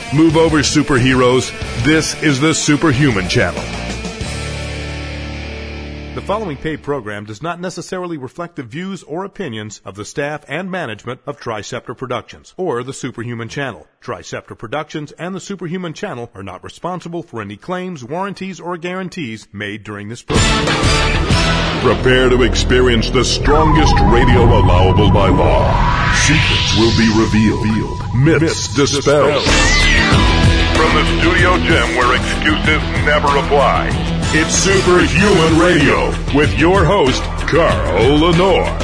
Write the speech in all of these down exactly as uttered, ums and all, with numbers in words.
Move over, superheroes. This is the Superhuman Channel. The following paid program does not necessarily reflect the views or opinions of the staff and management of Triceptor Productions or the Superhuman Channel. Triceptor Productions and the Superhuman Channel are not responsible for any claims, warranties, or guarantees made during this program. Prepare to experience the strongest radio allowable by law. Secrets will be revealed. Myths, Myths dispelled. From the studio gym where excuses never apply. It's Superhuman Radio with your host, Carl Lenore.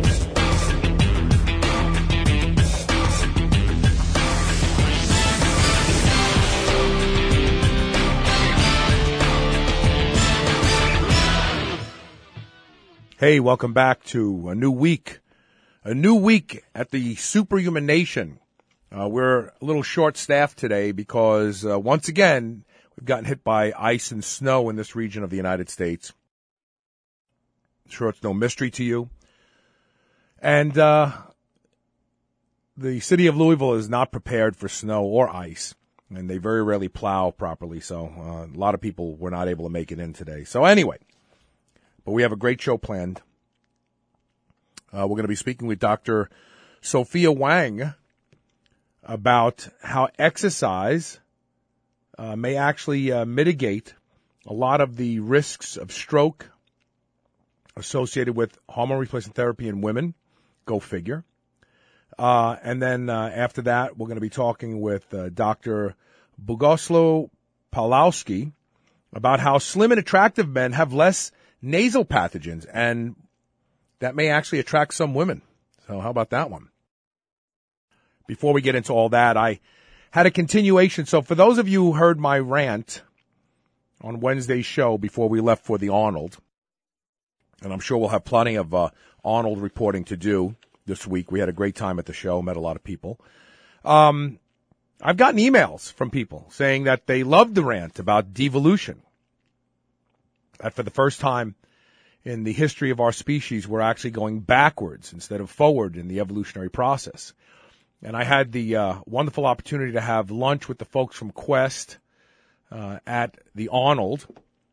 Hey, welcome back to a new week. A new week at the Superhuman Nation. Uh, we're a little short-staffed today because, uh, once again, we've gotten hit by ice and snow in this region of the United States. I'm sure it's no mystery to you. And uh, the city of Louisville is not prepared for snow or ice, and they very rarely plow properly, so uh, a lot of people were not able to make it in today. So anyway, but we have a great show planned. Uh, we're going to be speaking with Doctor Sophia Wang about how exercise uh, may actually uh, mitigate a lot of the risks of stroke associated with hormone replacement therapy in women. Go figure. Uh, and then uh, after that, we're going to be talking with uh, Doctor Bogusław Pawlowski about how slim and attractive men have less nasal pathogens, and that may actually attract some women. So how about that one? Before we get into all that, I had a continuation. So for those of you who heard my rant on Wednesday's show before we left for the Arnold, and I'm sure we'll have plenty of uh, Arnold reporting to do this week. We had a great time at the show, met a lot of people. Um, I've gotten emails from people saying that they loved the rant about devolution. That for the first time in the history of our species, we're actually going backwards instead of forward in the evolutionary process. And I had the uh, wonderful opportunity to have lunch with the folks from Quest uh, at the Arnold.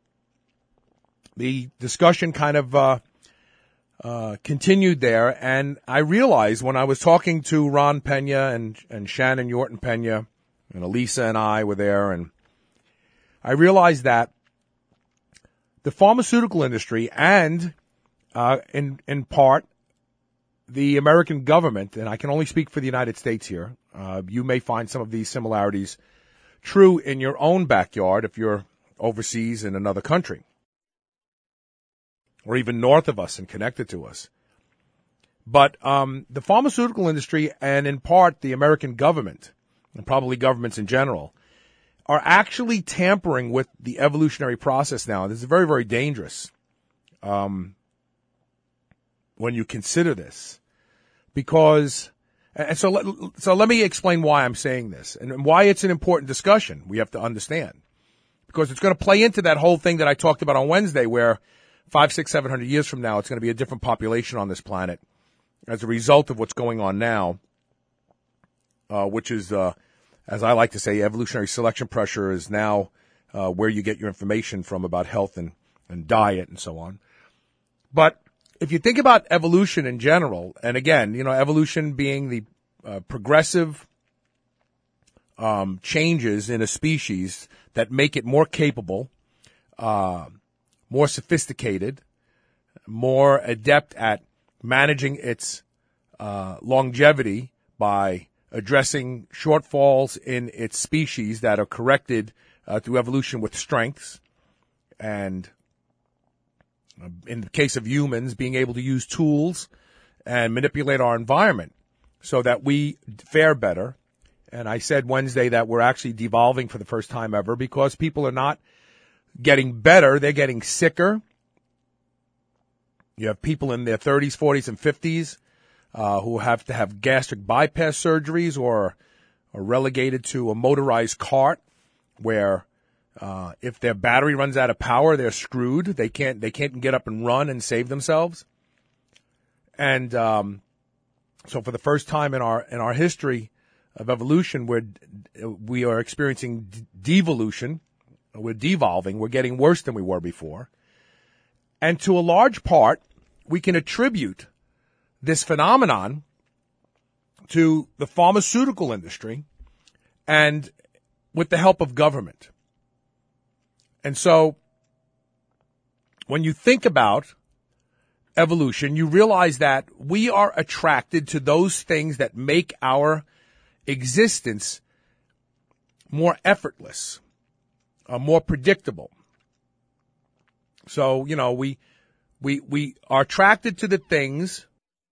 The discussion kind of uh, uh, continued there, and I realized when I was talking to Ron Pena and, and Shannon Yorton Pena, and Elisa and I were there, and I realized that the pharmaceutical industry and, uh, in in part, the American government, and I can only speak for the United States here, uh, you may find some of these similarities true in your own backyard if you're overseas in another country, or even north of us and connected to us. But um, the pharmaceutical industry and, in part, the American government, and probably governments in general, are actually tampering with the evolutionary process now. This is very, very dangerous um, when you consider this. Because, and so let, so let me explain why I'm saying this and why it's an important discussion we have to understand. Because it's going to play into that whole thing that I talked about on Wednesday where five, six, seven hundred years from now, it's going to be a different population on this planet as a result of what's going on now, uh, which is, uh, as I like to say, evolutionary selection pressure is now uh, where you get your information from about health and, and diet and so on. But if you think about evolution in general, and again, you know, evolution being the uh, progressive um, changes in a species that make it more capable, uh, more sophisticated, more adept at managing its uh, longevity by addressing shortfalls in its species that are corrected uh, through evolution with strengths, and uh, in the case of humans, being able to use tools and manipulate our environment so that we fare better. And I said Wednesday that we're actually devolving for the first time ever because people are not getting better, they're getting sicker. You have people in their thirties, forties, and fifties Uh, who have to have gastric bypass surgeries or are relegated to a motorized cart where uh, if their battery runs out of power, they're screwed. They can't they can't get up and run and save themselves. And um, so for the first time in our in our history of evolution, we're we are experiencing de- devolution. We're devolving. We're getting worse than we were before. And to a large part, we can attribute this phenomenon to the pharmaceutical industry and with the help of government. And so when you think about evolution, you realize that we are attracted to those things that make our existence more effortless, uh, more predictable. So, you know, we we we are attracted to the things,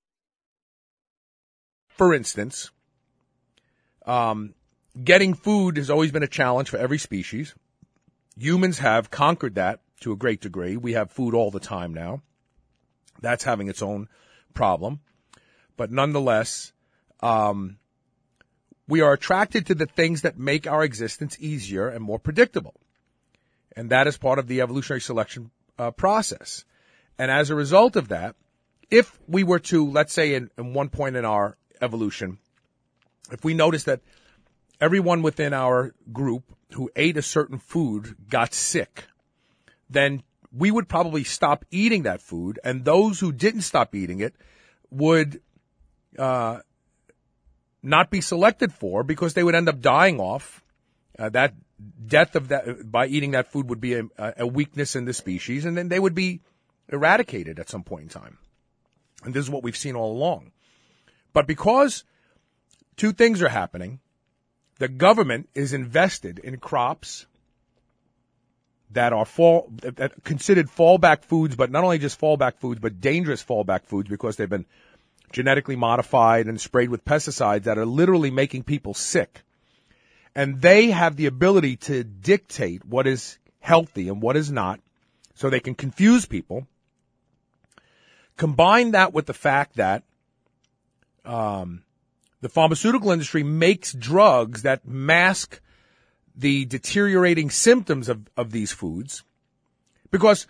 for instance, um, getting food has always been a challenge for every species. Humans have conquered that to a great degree. We have food all the time now. That's having its own problem. But nonetheless, um, we are attracted to the things that make our existence easier and more predictable. And that is part of the evolutionary selection uh, process. And as a result of that, if we were to, let's say in, in one point in our evolution, if we noticed that everyone within our group who ate a certain food got sick, then we would probably stop eating that food, and those who didn't stop eating it would uh, not be selected for because they would end up dying off. Uh, that death of that by eating that food would be a, a weakness in the species, and then they would be eradicated at some point in time. And this is what we've seen all along. But because two things are happening, the government is invested in crops that are fall, that considered fallback foods, but not only just fallback foods, but dangerous fallback foods because they've been genetically modified and sprayed with pesticides that are literally making people sick. And they have the ability to dictate what is healthy and what is not, so they can confuse people. Combine that with the fact that um, the pharmaceutical industry makes drugs that mask the deteriorating symptoms of, of these foods. Because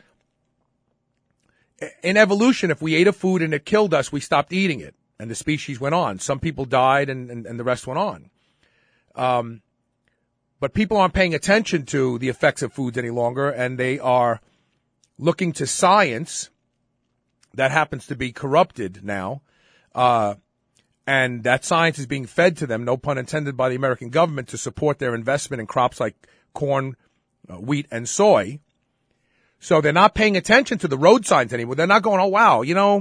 in evolution, if we ate a food and it killed us, we stopped eating it, and the species went on. Some people died, and, and, and the rest went on. Um, but people aren't paying attention to the effects of foods any longer, and they are looking to science that happens to be corrupted now, uh, and that science is being fed to them, no pun intended, by the American government to support their investment in crops like corn, uh, wheat, and soy. So they're not paying attention to the road signs anymore. They're not going, oh, wow, you know,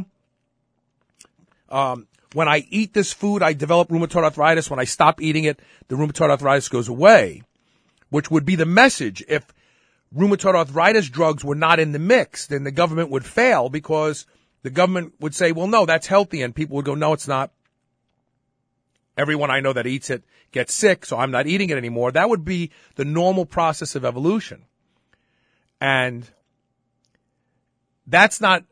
um, when I eat this food, I develop rheumatoid arthritis. When I stop eating it, the rheumatoid arthritis goes away, which would be the message. If rheumatoid arthritis drugs were not in the mix, then the government would fail because the government would say, well, no, that's healthy. And people would go, no, it's not. Everyone I know that eats it gets sick, so I'm not eating it anymore. That would be the normal process of evolution. And that's not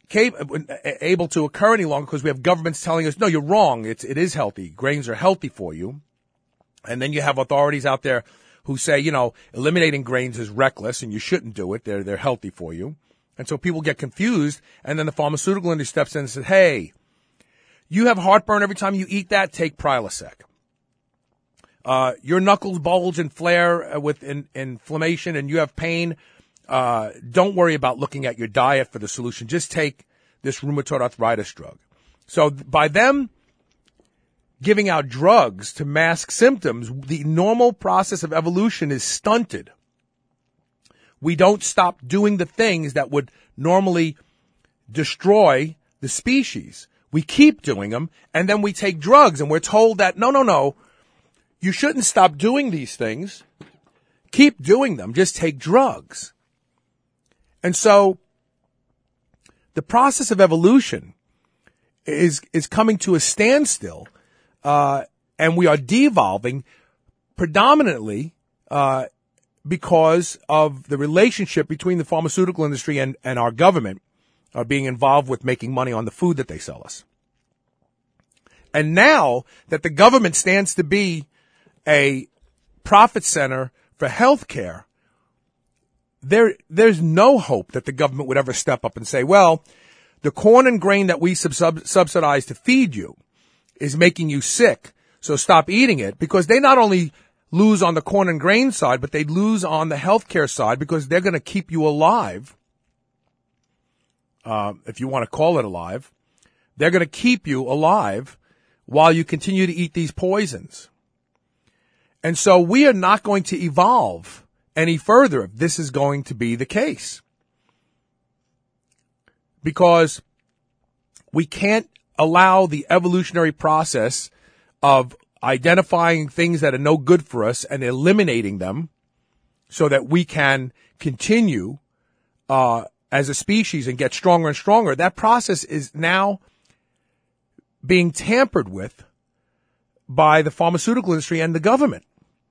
able to occur any longer because we have governments telling us, no, you're wrong. It's, it is healthy. Grains are healthy for you. And then you have authorities out there who say, you know, eliminating grains is reckless and you shouldn't do it. They're, they're healthy for you. And so people get confused. And then the pharmaceutical industry steps in and says, hey, you have heartburn every time you eat that, take Prilosec. Uh, your knuckles bulge and flare with in, inflammation and you have pain. Uh, don't worry about looking at your diet for the solution. Just take this rheumatoid arthritis drug. So by them giving out drugs to mask symptoms, the normal process of evolution is stunted. We don't stop doing the things that would normally destroy the species. We keep doing them, and then we take drugs, and we're told that, no, no, no, you shouldn't stop doing these things. Keep doing them. Just take drugs. And so the process of evolution is is coming to a standstill, uh, and we are devolving predominantly uh, because of the relationship between the pharmaceutical industry and, and our government are being involved with making money on the food that they sell us. And now that the government stands to be a profit center for health care, there, there's no hope that the government would ever step up and say, well, the corn and grain that we sub- sub- subsidize to feed you is making you sick, so stop eating it, because they not only lose on the corn and grain side, but they'd lose on the healthcare side because they're going to keep you alive. Uh, if you want to call it alive, they're going to keep you alive while you continue to eat these poisons. And so we are not going to evolve any further if this is going to be the case. Because we can't allow the evolutionary process of identifying things that are no good for us and eliminating them so that we can continue uh, as a species and get stronger and stronger. That process is now being tampered with by the pharmaceutical industry and the government.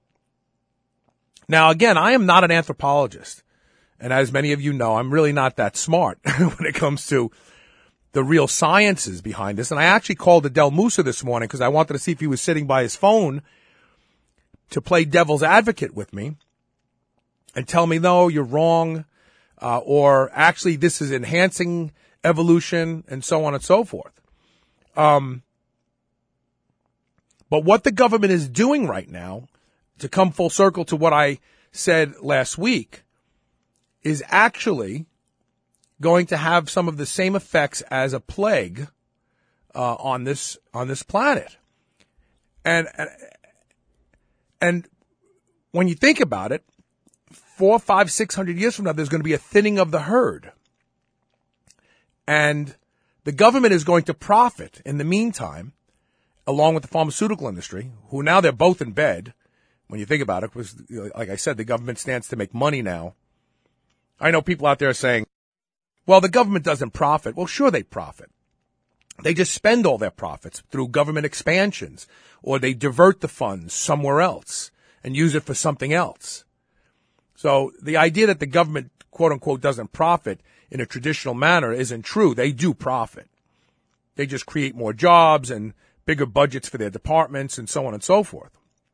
Now, again, I am not an anthropologist. And as many of you know, I'm really not that smart when it comes to the real sciences behind this. And I actually called Adel Musa this morning because I wanted to see if he was sitting by his phone to play devil's advocate with me and tell me, no, you're wrong, uh, or actually this is enhancing evolution and so on and so forth. Um, but what the government is doing right now, to come full circle to what I said last week, is actually going to have some of the same effects as a plague uh, on this on this planet. And, and and when you think about it, four, five, six hundred years from now, there's going to be a thinning of the herd, and the government is going to profit in the meantime, along with the pharmaceutical industry, who now they're both in bed. When you think about it, because like I said, the government stands to make money now. I know people out there saying, well, the government doesn't profit. Well, sure they profit. They just spend all their profits through government expansions, or they divert the funds somewhere else and use it for something else. So the idea that the government, quote unquote, doesn't profit in a traditional manner isn't true. They do profit. They just create more jobs and bigger budgets for their departments and so on and so forth.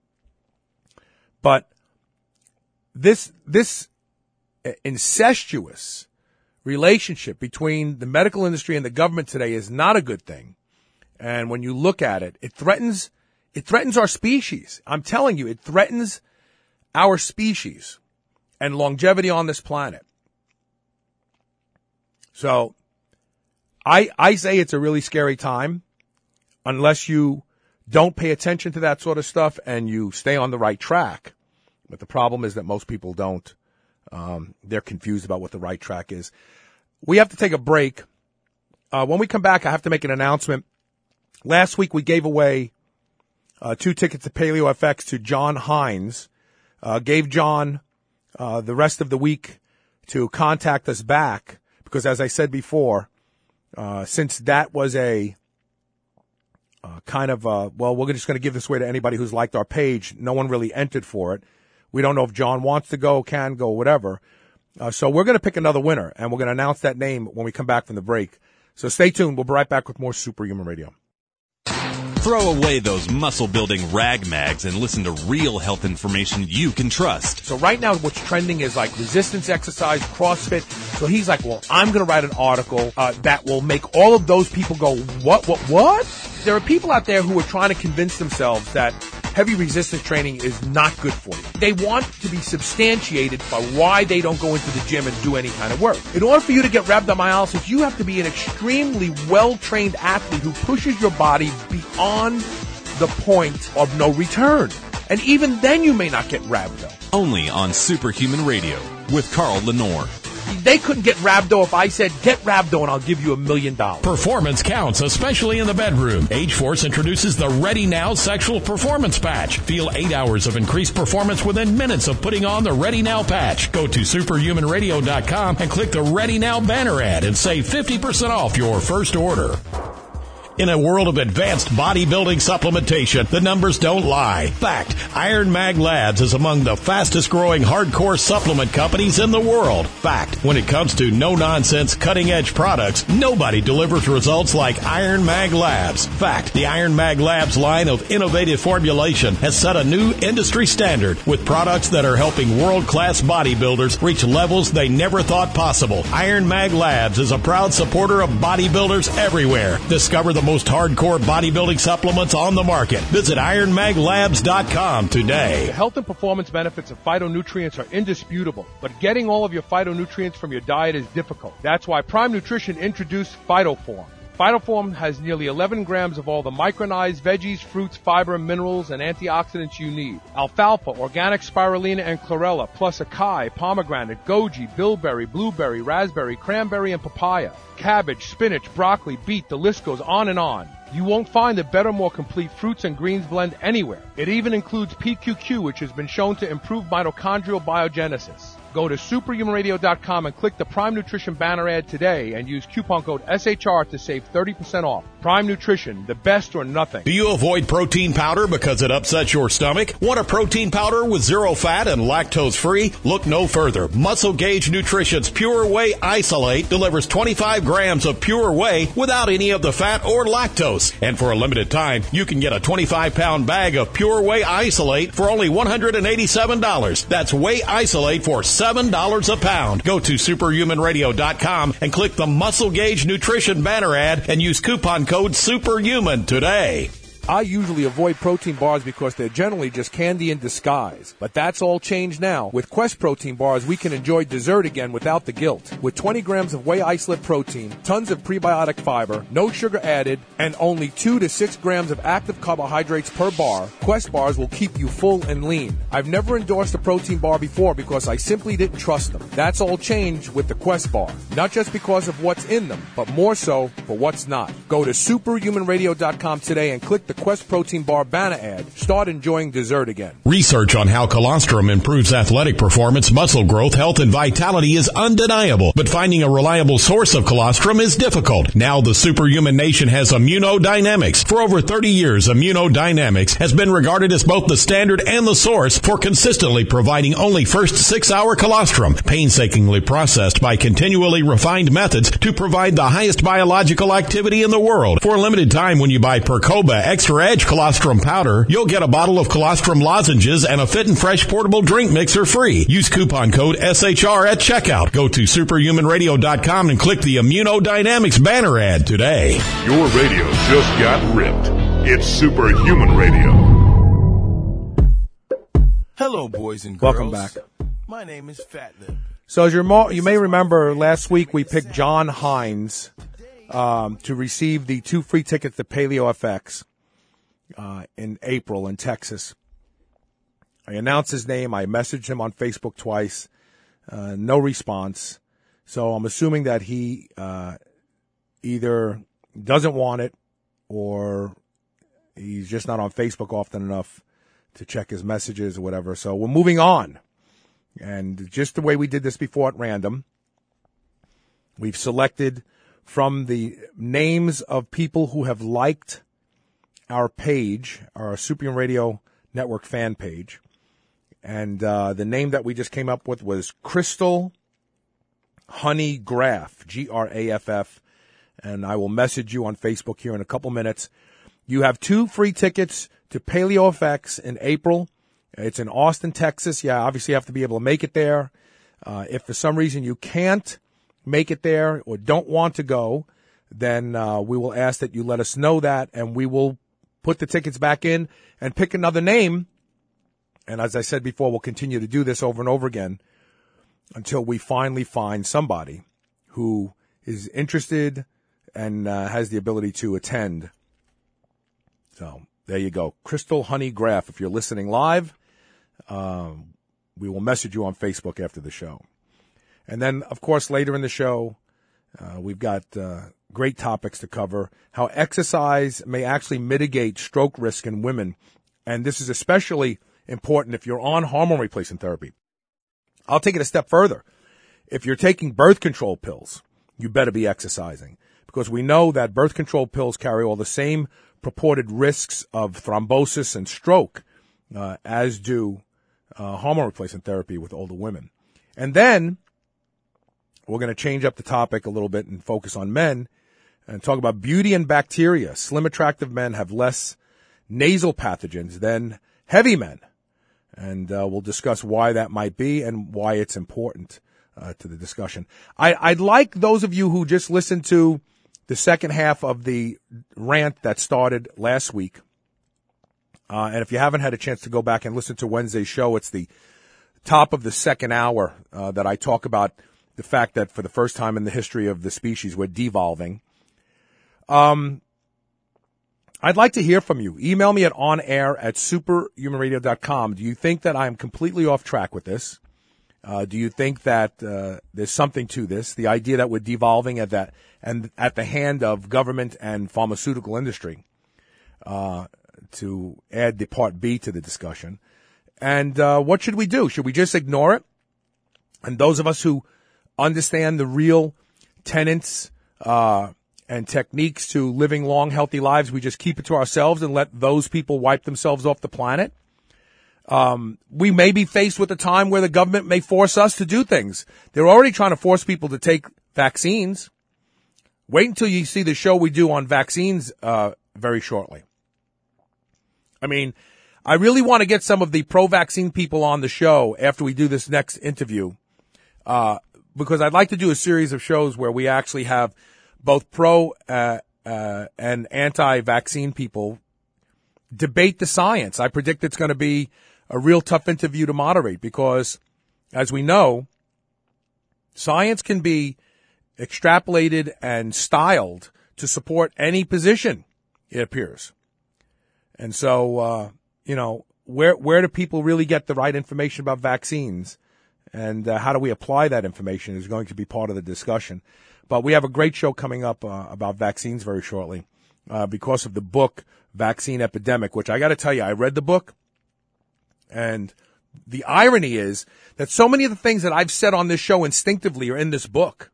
But this, this incestuous relationship between the medical industry and the government today is not a good thing. And when you look at it, it threatens, it threatens our species. I'm telling you, it threatens our species and longevity on this planet. So I, I say it's a really scary time unless you don't pay attention to that sort of stuff and you stay on the right track. But the problem is that most people don't. Um, they're confused about what the right track is. We have to take a break. Uh, when we come back, I have to make an announcement. Last week, we gave away uh, two tickets to Paleo F X to John Hines. Uh, gave John uh, the rest of the week to contact us back because, as I said before, uh, since that was a uh, kind of, uh, well, we're just going to give this away to anybody who's liked our page. No one really entered for it. We don't know if John wants to go, can go, whatever. Uh, so we're going to pick another winner, and we're going to announce that name when we come back from the break. So stay tuned. We'll be right back with more Superhuman Radio. Throw away those muscle-building rag mags and listen to real health information you can trust. So right now what's trending is like resistance exercise, CrossFit. So he's like, well, I'm going to write an article uh, that will make all of those people go, what, what, what? There are people out there who are trying to convince themselves that heavy resistance training is not good for you. They want to be substantiated by why they don't go into the gym and do any kind of work. In order for you to get rhabdomyolysis, you have to be an extremely well-trained athlete who pushes your body beyond the point of no return. And even then you may not get rhabdo. Only on Superhuman Radio with Carl Lenore. They couldn't get rhabdo if I said, get rhabdo and I'll give you a million dollars. Performance counts, especially in the bedroom. Ageforce introduces the Ready Now Sexual Performance Patch. Feel eight hours of increased performance within minutes of putting on the Ready Now patch. Go to superhuman radio dot com and click the Ready Now banner ad and save fifty percent off your first order. In a world of advanced bodybuilding supplementation, the numbers don't lie. Fact, Iron Mag Labs is among the fastest growing hardcore supplement companies in the world. Fact, when it comes to no-nonsense, cutting-edge products, nobody delivers results like Iron Mag Labs. Fact, the Iron Mag Labs line of innovative formulation has set a new industry standard with products that are helping world-class bodybuilders reach levels they never thought possible. Iron Mag Labs is a proud supporter of bodybuilders everywhere. Discover the most hardcore bodybuilding supplements on the market. Visit iron mag labs dot com today. The health and performance benefits of phytonutrients are indisputable, but getting all of your phytonutrients from your diet is difficult. That's why Prime Nutrition introduced PhytoForm. PhytoForm has nearly eleven grams of all the micronized veggies, fruits, fiber, minerals, and antioxidants you need. Alfalfa, organic spirulina, and chlorella, plus acai, pomegranate, goji, bilberry, blueberry, raspberry, cranberry, and papaya. Cabbage, spinach, broccoli, beet, the list goes on and on. You won't find a better, more complete fruits and greens blend anywhere. It even includes P Q Q, which has been shown to improve mitochondrial biogenesis. Go to superhuman radio dot com and click the Prime Nutrition banner ad today and use coupon code S H R to save thirty percent off. Prime Nutrition, the best or nothing. Do you avoid protein powder because it upsets your stomach? Want a protein powder with zero fat and lactose free? Look no further. Muscle Gauge Nutrition's Pure Whey Isolate delivers twenty-five grams of pure whey without any of the fat or lactose. And for a limited time, you can get a twenty-five pound bag of Pure Whey Isolate for only one hundred eighty-seven dollars. That's Whey Isolate for seven dollars a pound. Go to superhuman radio dot com and click the Muscle Gauge Nutrition banner ad and use coupon code SUPERHUMAN today. I usually avoid protein bars because they're generally just candy in disguise. But that's all changed now. With Quest protein bars, we can enjoy dessert again without the guilt. With twenty grams of whey isolate protein, tons of prebiotic fiber, no sugar added, and only two to six grams of active carbohydrates per bar, Quest bars will keep you full and lean. I've never endorsed a protein bar before because I simply didn't trust them. That's all changed with the Quest bar. Not just because of what's in them, but more so for what's not. Go to superhuman radio dot com today and click the Quest protein bar banner ad. Start enjoying dessert again. Research on how colostrum improves athletic performance, muscle growth, health, and vitality is undeniable, but finding a reliable source of colostrum is difficult. Now the Superhuman Nation has Immunodynamics. For over thirty years, Immunodynamics has been regarded as both the standard and the source for consistently providing only first six-hour colostrum, painstakingly processed by continually refined methods to provide the highest biological activity in the world. For a limited time, when you buy Percoba Extra Edge colostrum powder, you'll get a bottle of colostrum lozenges and a Fit and Fresh portable drink mixer free. Use coupon code S H R at checkout. Go to superhuman radio dot com and click the Immunodynamics banner ad today. Your radio just got ripped. It's Superhuman Radio. Hello, boys and girls. Welcome back. My name is Fat Lip. So as you're mo- you may remember, last week we picked John Hines um, to receive the two free tickets to Paleo F X. Uh, in April in Texas. I announced his name. I messaged him on Facebook twice. Uh, no response. So I'm assuming that he uh, either doesn't want it or he's just not on Facebook often enough to check his messages or whatever. So we're moving on. And just the way we did this before at random, we've selected from the names of people who have liked our page, our Superhuman Radio Network fan page. And uh, the name that we just came up with was Crystal Honey Graff, G R A F F. And I will message you on Facebook here in a couple minutes. You have two free tickets to Paleo F X in April. It's in Austin, Texas. Yeah, obviously you have to be able to make it there. Uh, if for some reason you can't make it there or don't want to go, then uh, we will ask that you let us know that, and we will put the tickets back in and pick another name. And as I said before, we'll continue to do this over and over again until we finally find somebody who is interested and uh, has the ability to attend. So there you go. Crystal Honey Graff, if you're listening live, um, we will message you on Facebook after the show. And then, of course, later in the show, uh, we've got uh, great topics to cover. How exercise may actually mitigate stroke risk in women. And this is especially important if you're on hormone replacement therapy. I'll take it a step further. If you're taking birth control pills, you better be exercising, because we know that birth control pills carry all the same purported risks of thrombosis and stroke uh, as do uh, hormone replacement therapy with older women. And then we're going to change up the topic a little bit and focus on men and talk about beauty and bacteria. Slim, attractive men have less nasal pathogens than heavy men. And uh, we'll discuss why that might be and why it's important uh, to the discussion. I, I'd like those of you who just listened to the second half of the rant that started last week. Uh, and if you haven't had a chance to go back and listen to Wednesday's show, it's the top of the second hour uh, that I talk about the fact that for the first time in the history of the species, we're devolving. Um, I'd like to hear from you. Email me at onair at superhuman radio dot com. Do you think that I'm completely off track with this? Uh, do you think that uh, there's something to this? The idea that we're devolving at that and at the hand of government and pharmaceutical industry, uh, to add the part B to the discussion. And uh, what should we do? Should we just ignore it? And those of us who understand the real tenets uh, and techniques to living long, healthy lives, we just keep it to ourselves and let those people wipe themselves off the planet? Um, we may be faced with a time where the government may force us to do things. They're already trying to force people to take vaccines. Wait until you see the show we do on vaccines uh, very shortly. I mean, I really want to get some of the pro-vaccine people on the show after we do this next interview, uh, because I'd like to do a series of shows where we actually have both pro uh, uh, and anti-vaccine people debate the science. I predict it's going to be a real tough interview to moderate because, as we know, science can be extrapolated and styled to support any position, it appears. And so, uh, you know, where where do people really get the right information about vaccines? And uh, how do we apply that information is going to be part of the discussion. But we have a great show coming up uh, about vaccines very shortly uh, because of the book, Vaccine Epidemic, which I got to tell you, I read the book. And the irony is that so many of the things that I've said on this show instinctively are in this book.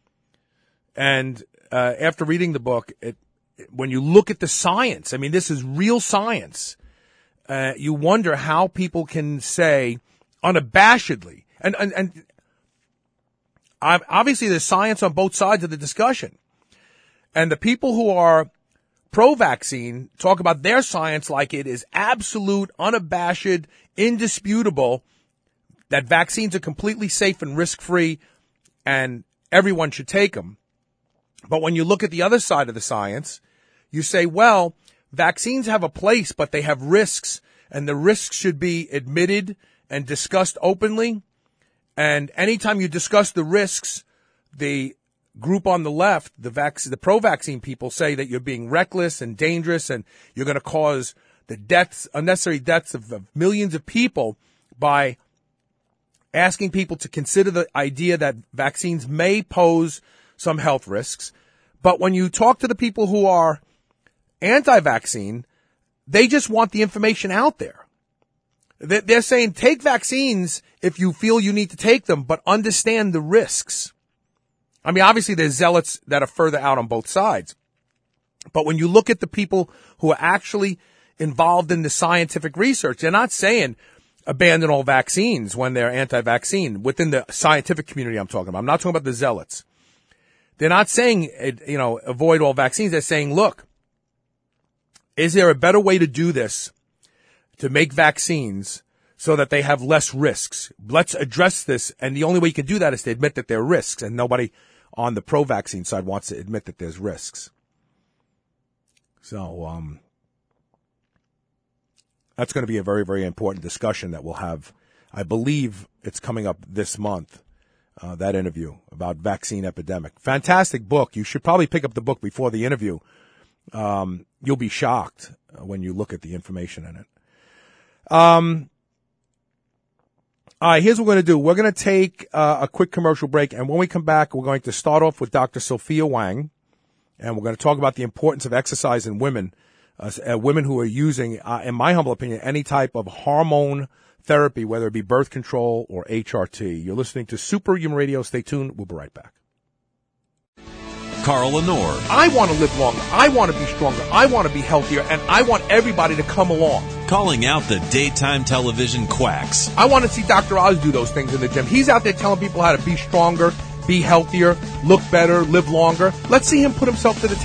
And uh, after reading the book, it, when you look at the science, I mean, this is real science. Uh, you wonder how people can say unabashedly, and, and, and obviously there's science on both sides of the discussion. And the people who are pro-vaccine talk about their science like it is absolute, unabashed, indisputable, that vaccines are completely safe and risk-free and everyone should take them. But when you look at the other side of the science, you say, well, vaccines have a place, but they have risks, and the risks should be admitted and discussed openly. And anytime you discuss the risks, the group on the left, the vac- the pro-vaccine people, say that you're being reckless and dangerous and you're going to cause the deaths, unnecessary deaths of, of millions of people by asking people to consider the idea that vaccines may pose some health risks. But when you talk to the people who are anti-vaccine, they just want the information out there. They're saying take vaccines if you feel you need to take them, but understand the risks. I mean, obviously there's zealots that are further out on both sides. But when you look at the people who are actually involved in the scientific research, they're not saying abandon all vaccines when they're anti-vaccine. Within the scientific community I'm talking about. I'm not talking about the zealots. They're not saying, you know, avoid all vaccines. They're saying, look, is there a better way to do this, to make vaccines so that they have less risks? Let's address this. And the only way you can do that is to admit that there are risks. And nobody on the pro-vaccine side wants to admit that there's risks. So, um, that's going to be a very, very important discussion that we'll have. I believe it's coming up this month, uh, that interview about vaccine epidemic. Fantastic book. You should probably pick up the book before the interview. Um, you'll be shocked when you look at the information in it. Um, all right, here's what we're going to do. We're going to take uh, a quick commercial break, and when we come back, we're going to start off with Doctor Sophia Wang, and we're going to talk about the importance of exercise in women, uh, uh, women who are using, uh, in my humble opinion, any type of hormone therapy, whether it be birth control or H R T. You're listening to Superhuman Radio. Stay tuned. We'll be right back. Carl Lenore. I want to live longer. I want to be stronger. I want to be healthier. And I want everybody to come along. Calling out the daytime television quacks. I want to see Doctor Oz do those things in the gym. He's out there telling people how to be stronger, be healthier, look better, live longer. Let's see him put himself to the test.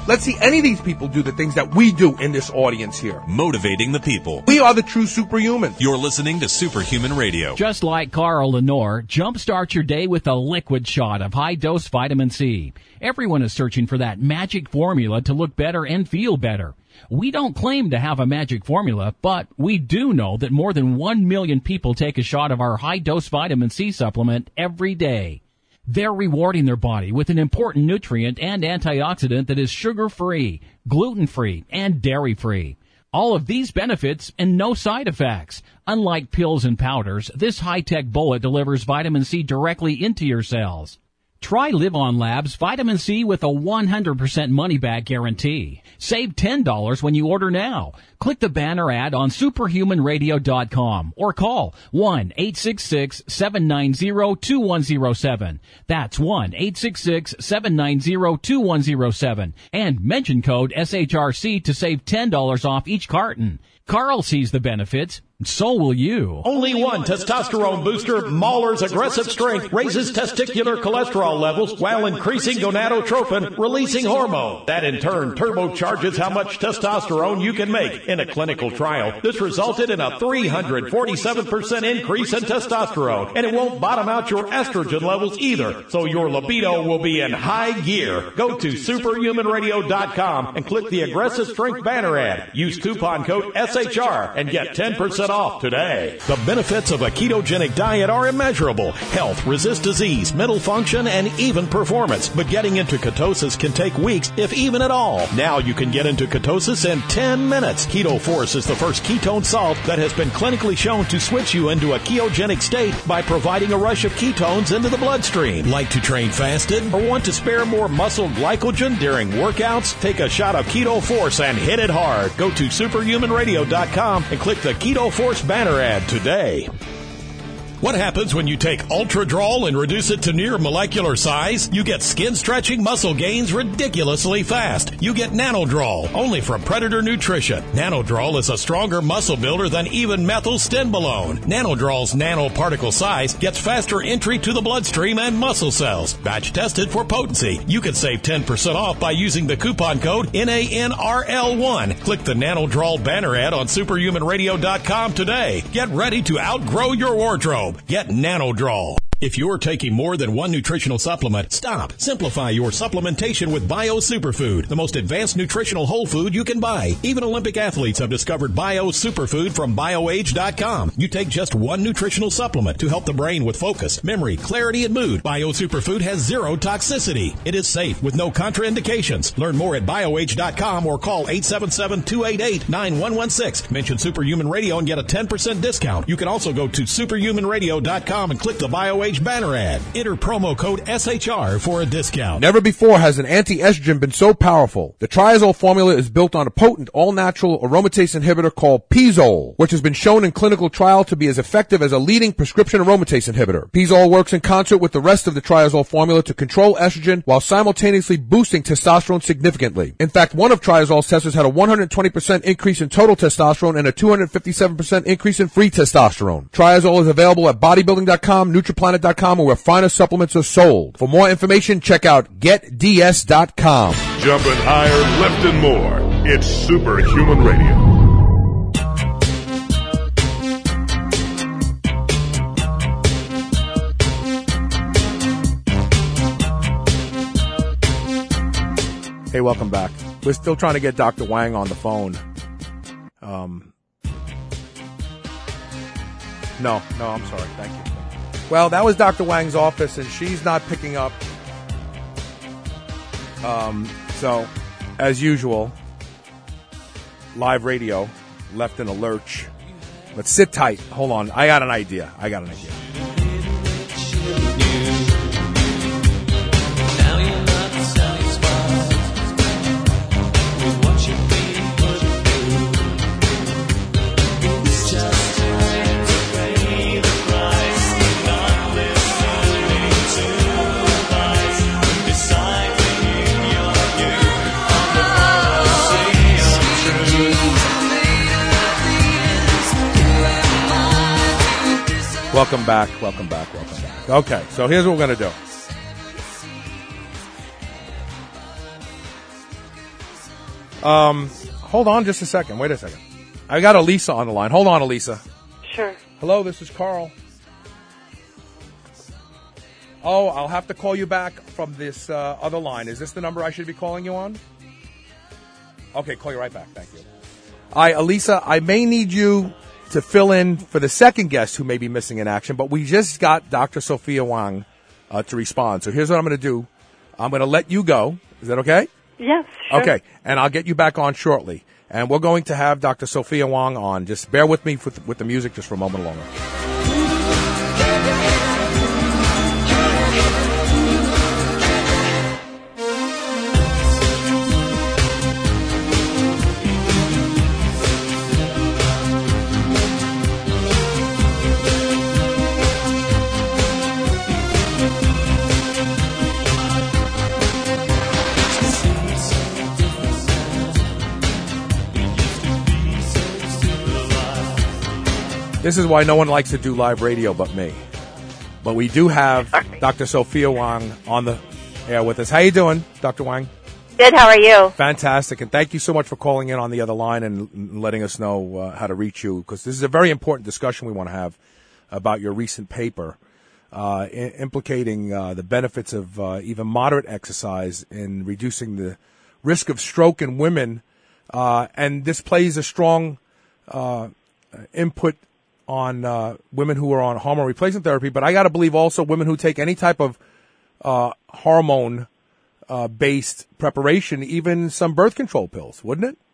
Let's see any of these people do the things that we do in this audience here. Motivating the people. We are the true superhumans. You're listening to Superhuman Radio. Just like Carl Lenore, jumpstart your day with a liquid shot of high-dose vitamin C. Everyone is searching for that magic formula to look better and feel better. We don't claim to have a magic formula, but we do know that more than one million people take a shot of our high-dose vitamin C supplement every day. They're rewarding their body with an important nutrient and antioxidant that is sugar-free, gluten-free, and dairy-free. All of these benefits and no side effects. Unlike pills and powders, this high-tech bullet delivers vitamin C directly into your cells. Try Live On Labs Vitamin C with a one hundred percent money-back guarantee. Save ten dollars when you order now. Click the banner ad on superhuman radio dot com or call one eight six six, seven nine zero, two one zero seven. That's one eight six six, seven nine zero, two one zero seven. And mention code S H R C to save ten dollars off each carton. Carl sees the benefits. So will you. Only one testosterone booster, Mahler's Aggressive Strength, raises testicular cholesterol levels while increasing gonadotropin, releasing hormone. That in turn turbocharges how much testosterone you can make. In a clinical trial, this resulted in a three hundred forty-seven percent increase in testosterone, and it won't bottom out your estrogen levels either, so your libido will be in high gear. Go to superhuman radio dot com and click the Aggressive Strength banner ad. Use coupon code S H R and get ten percent off today. The benefits of a ketogenic diet are immeasurable. Health, resist disease, mental function, and even performance. But getting into ketosis can take weeks, if even at all. Now you can get into ketosis in ten minutes. Keto Force is the first ketone salt that has been clinically shown to switch you into a ketogenic state by providing a rush of ketones into the bloodstream. Like to train fasted or want to spare more muscle glycogen during workouts? Take a shot of Keto Force and hit it hard. Go to superhuman radio dot com and click the Keto Force banner ad today. What happens when you take Ultradrol and reduce it to near molecular size? You get skin-stretching muscle gains ridiculously fast. You get Nanodrol, only from Predator Nutrition. Nanodrol is a stronger muscle builder than even methylstimolone. Nanodrol's nanoparticle size gets faster entry to the bloodstream and muscle cells. Batch tested for potency. You can save ten percent off by using the coupon code N A N R L one. Click the Nanodrol banner ad on superhuman radio dot com today. Get ready to outgrow your wardrobe. Get Nanodrol. If you're taking more than one nutritional supplement, stop. Simplify your supplementation with Bio Superfood, the most advanced nutritional whole food you can buy. Even Olympic athletes have discovered Bio Superfood from bio age dot com. You take just one nutritional supplement to help the brain with focus, memory, clarity, and mood. Bio Superfood has zero toxicity. It is safe with no contraindications. Learn more at bio age dot com or call eight seven seven, two eight eight, nine one one six. Mention Superhuman Radio and get a ten percent discount. You can also go to superhuman radio dot com and click the BioAge banner ad. Enter promo code S H R for a discount. Never before has an anti-estrogen been so powerful. The Triazole formula is built on a potent all-natural aromatase inhibitor called Pizole, which has been shown in clinical trial to be as effective as a leading prescription aromatase inhibitor. Pizole works in concert with the rest of the Triazole formula to control estrogen while simultaneously boosting testosterone significantly. In fact, one of Triazole's testers had a one hundred twenty percent increase in total testosterone and a two hundred fifty-seven percent increase in free testosterone. Triazole is available at bodybuilding dot com, nutriplanet dot com, or where finer supplements are sold. For more information, check out get D S dot com. Jumping higher, lifting more. It's Superhuman Radio. Hey, welcome back. We're still trying to get Doctor Wang on the phone. Um, no, no, I'm sorry. Thank you. Well, that was Doctor Wang's office, and she's not picking up. Um, so, as usual, live radio left in a lurch. But sit tight. Hold on. I got an idea. I got an idea. Welcome back, welcome back, welcome back. Okay, so here's what we're going to do. Um, hold on just a second. Wait a second. I got Elisa on the line. Hold on, Elisa. Sure. Hello, this is Carl. Oh, I'll have to call you back from this uh, other line. Is this the number I should be calling you on? Okay, call you right back. Thank you. All right, Elisa, I may need you to fill in for the second guest who may be missing in action, but we just got Doctor Sophia Wang uh, to respond. So here's what I'm going to do. I'm going to let you go. Is that okay? Yes, sure. Okay, and I'll get you back on shortly. And we're going to have Doctor Sophia Wang on. Just bear with me with, with the music just for a moment longer. This is why no one likes to do live radio but me. But we do have Doctor Sophia Wang on the air with us. How you doing, Doctor Wang? Good, how are you? Fantastic, and thank you so much for calling in on the other line and letting us know uh, how to reach you, because this is a very important discussion we want to have about your recent paper uh, I- implicating uh, the benefits of uh, even moderate exercise in reducing the risk of stroke in women, uh, and this plays a strong uh, input on uh, women who are on hormone replacement therapy, but I got to believe also women who take any type of uh, hormone uh, based preparation, even some birth control pills, wouldn't it?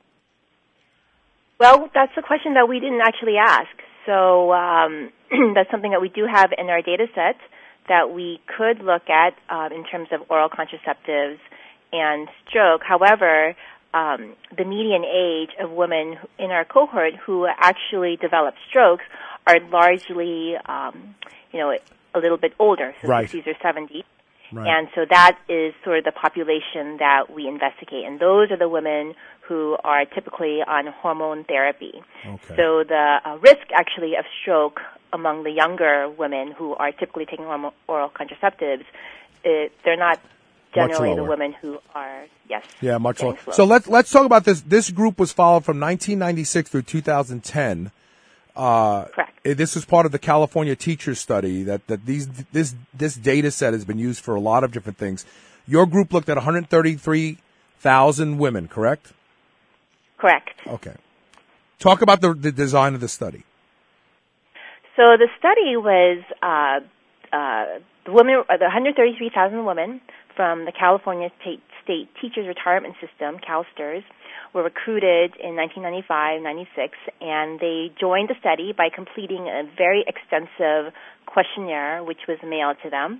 Well, that's a question that we didn't actually ask. So um, that's something that we do have in our data set that we could look at uh, in terms of oral contraceptives and stroke. However, Um, the median age of women in our cohort who actually develop strokes are largely, um, you know, a little bit older, so right. sixties or seventies. Right. And so that is sort of the population that we investigate. And those are the women who are typically on hormone therapy. Okay. So the uh, risk actually of stroke among the younger women who are typically taking hormone, oral contraceptives, it, they're not generally the women who are, yes. Yeah, much lower. So let's let's talk about this. This group was followed from nineteen ninety-six through two thousand ten. Uh, Correct. This is part of the California Teachers Study that, that these this this data set has been used for a lot of different things. Your group looked at one hundred thirty-three thousand women, correct? Correct. Okay. Talk about the, the design of the study. So the study was uh, uh, the women, uh, the one hundred thirty-three thousand women from the California State, State Teachers Retirement System, CalSTRS, were recruited in nineteen ninety-five ninety-six, and they joined the study by completing a very extensive questionnaire, which was mailed to them.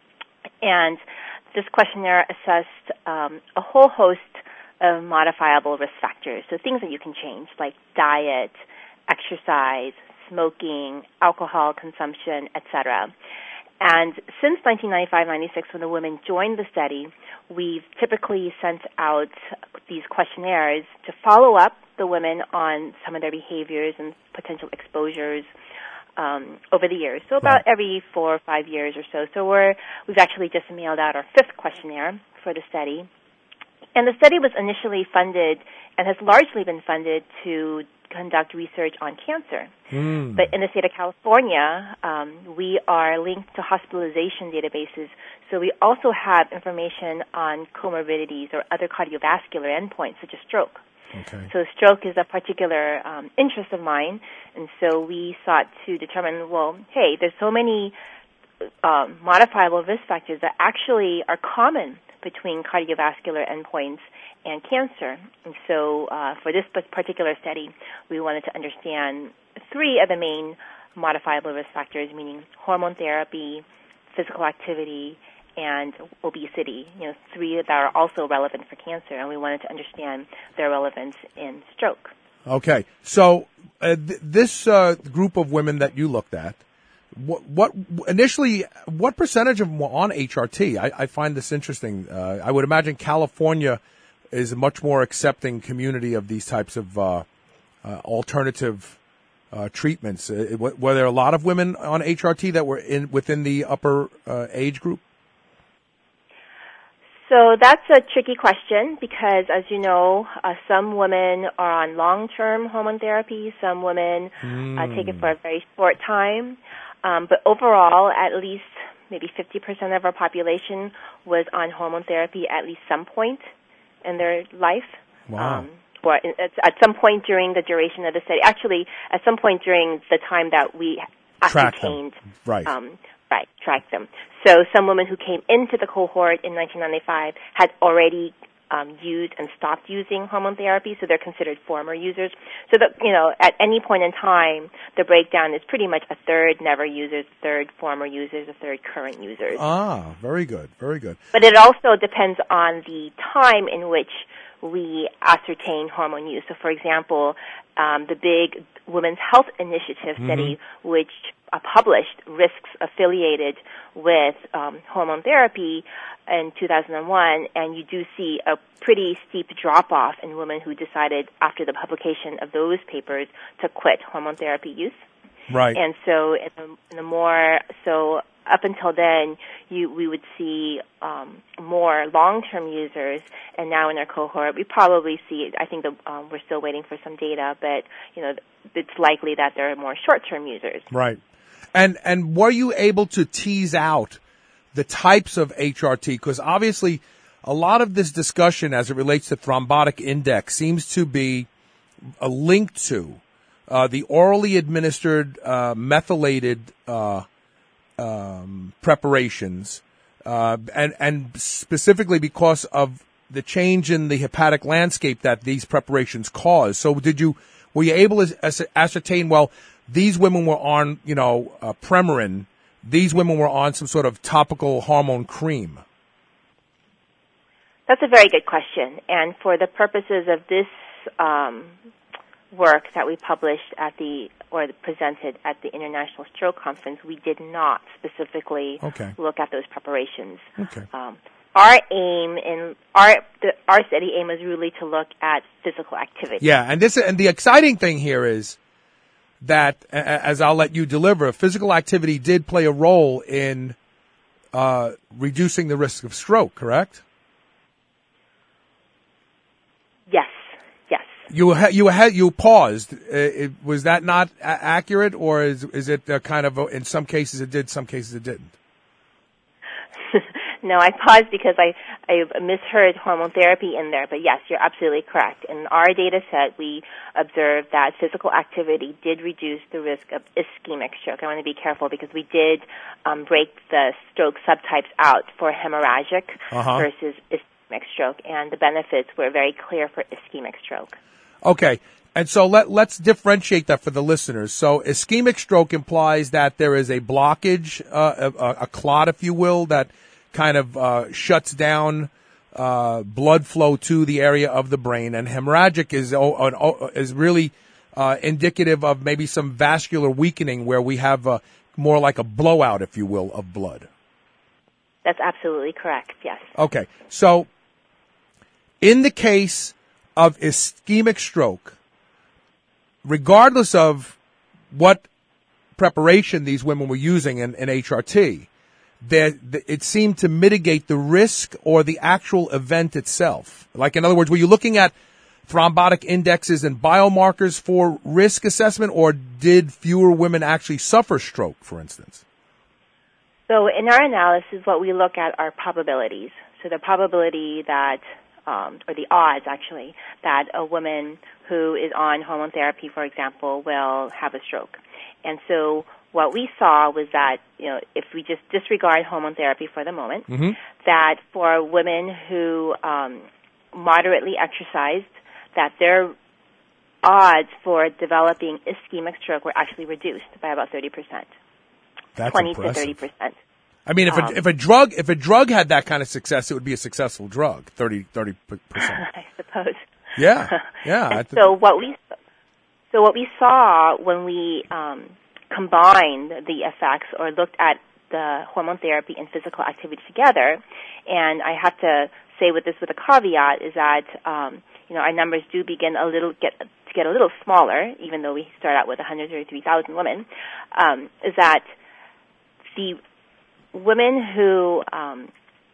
And this questionnaire assessed um, a whole host of modifiable risk factors, so things that you can change, like diet, exercise, smoking, alcohol consumption, et cetera. And since nineteen ninety-five ninety-six, when the women joined the study, we've typically sent out these questionnaires to follow up the women on some of their behaviors and potential exposures um, over the years. So about every four or five years or so. So we're, we've actually just mailed out our fifth questionnaire for the study. And the study was initially funded and has largely been funded to conduct research on cancer. Mm. But in the state of California, um, we are linked to hospitalization databases, so we also have information on comorbidities or other cardiovascular endpoints, such as stroke. Okay. So stroke is a particular um, interest of mine, and so we sought to determine, well, hey, there's so many um, modifiable risk factors that actually are common between cardiovascular endpoints and cancer. And so uh, for this particular study, we wanted to understand three of the main modifiable risk factors, meaning hormone therapy, physical activity, and obesity, you know, three that are also relevant for cancer, and we wanted to understand their relevance in stroke. Okay. So uh, th- this uh, group of women that you looked at, what, what initially, what percentage of them were on H R T? I, I find this interesting. Uh, I would imagine California is a much more accepting community of these types of uh, uh, alternative uh, treatments. Uh, were there a lot of women on H R T that were in within the upper uh, age group? So that's a tricky question because, as you know, uh, some women are on long-term hormone therapy. Some women mm. uh, take it for a very short time. Um, but overall, at least maybe fifty percent of our population was on hormone therapy at least some point in their life. Wow. Um, or at some point during the duration of the study. Actually, at some point during the time that we Track ascertained. Them. Right. Um, right, track them. So some women who came into the cohort in nineteen ninety-five had already um, used and stopped using hormone therapy, so they're considered former users. So that, you know, at any point in time, the breakdown is pretty much a third never users, a third former users, a third current users. Ah, very good, very good. But it also depends on the time in which we ascertain hormone use. So, for example, um, the big Women's Health Initiative study, mm-hmm. which uh, published risks affiliated with um, hormone therapy in two thousand one, and you do see a pretty steep drop-off in women who decided after the publication of those papers to quit hormone therapy use. Right. And so in the, in the more, so up until then, you, we would see um, more long-term users, and now in our cohort, we probably see, I think the, um, we're still waiting for some data, but, you know, it's likely that there are more short-term users. Right. And, and were you able to tease out the types of H R T? Because obviously a lot of this discussion as it relates to thrombotic index seems to be a link to uh, the orally administered uh, methylated uh, um, preparations, uh, and, and specifically because of the change in the hepatic landscape that these preparations cause. So did you, were you able to ascertain, well, these women were on, you know, uh, Premarin, these women were on some sort of topical hormone cream? That's a very good question. And for the purposes of this um, work that we published at the, or presented at the International Stroke Conference, we did not specifically okay. look at those preparations. Okay. Um, our aim in our the, our study aim was really to look at physical activity. Yeah, and this and the exciting thing here is that, as I'll let you deliver, physical activity did play a role in uh, reducing the risk of stroke, correct? Yes, yes. You you you paused. Uh, it, was that not a- accurate, or is is it uh, kind of a, in some cases it did, some cases it didn't? No, I paused because I, I misheard hormone therapy in there. But yes, you're absolutely correct. In our data set, we observed that physical activity did reduce the risk of ischemic stroke. I want to be careful because we did um, break the stroke subtypes out for hemorrhagic uh-huh. versus ischemic stroke, and the benefits were very clear for ischemic stroke. Okay. And so let, let's differentiate that for the listeners. So ischemic stroke implies that there is a blockage, uh, a, a clot, if you will, that kind of uh, shuts down uh, blood flow to the area of the brain, and hemorrhagic is oh, is really uh, indicative of maybe some vascular weakening, where we have uh, more like a blowout, if you will, of blood. That's absolutely correct. Yes. Okay, so in the case of ischemic stroke, regardless of what preparation these women were using in, in H R T, that it seemed to mitigate the risk or the actual event itself. Like, in other words, were you looking at thrombotic indexes and biomarkers for risk assessment, or did fewer women actually suffer stroke, for instance? So in our analysis, what we look at are probabilities. So the probability that, um, or the odds actually, that a woman who is on hormone therapy, for example, will have a stroke. And so what we saw was that, you know, if we just disregard hormone therapy for the moment, mm-hmm. that for women who um, moderately exercised, that their odds for developing ischemic stroke were actually reduced by about thirty percent. That's twenty impressive. to thirty percent. I mean, if a, um, if a drug if a drug had that kind of success, it would be a successful drug. thirty percent. I suppose. Yeah, yeah. And so what we so what we saw when we um, combined the effects or looked at the hormone therapy and physical activity together, and I have to say with this with a caveat, is that um, you know, our numbers do begin a little get to get a little smaller, even though we start out with one hundred thirty-three thousand women. Um, is that the women who um,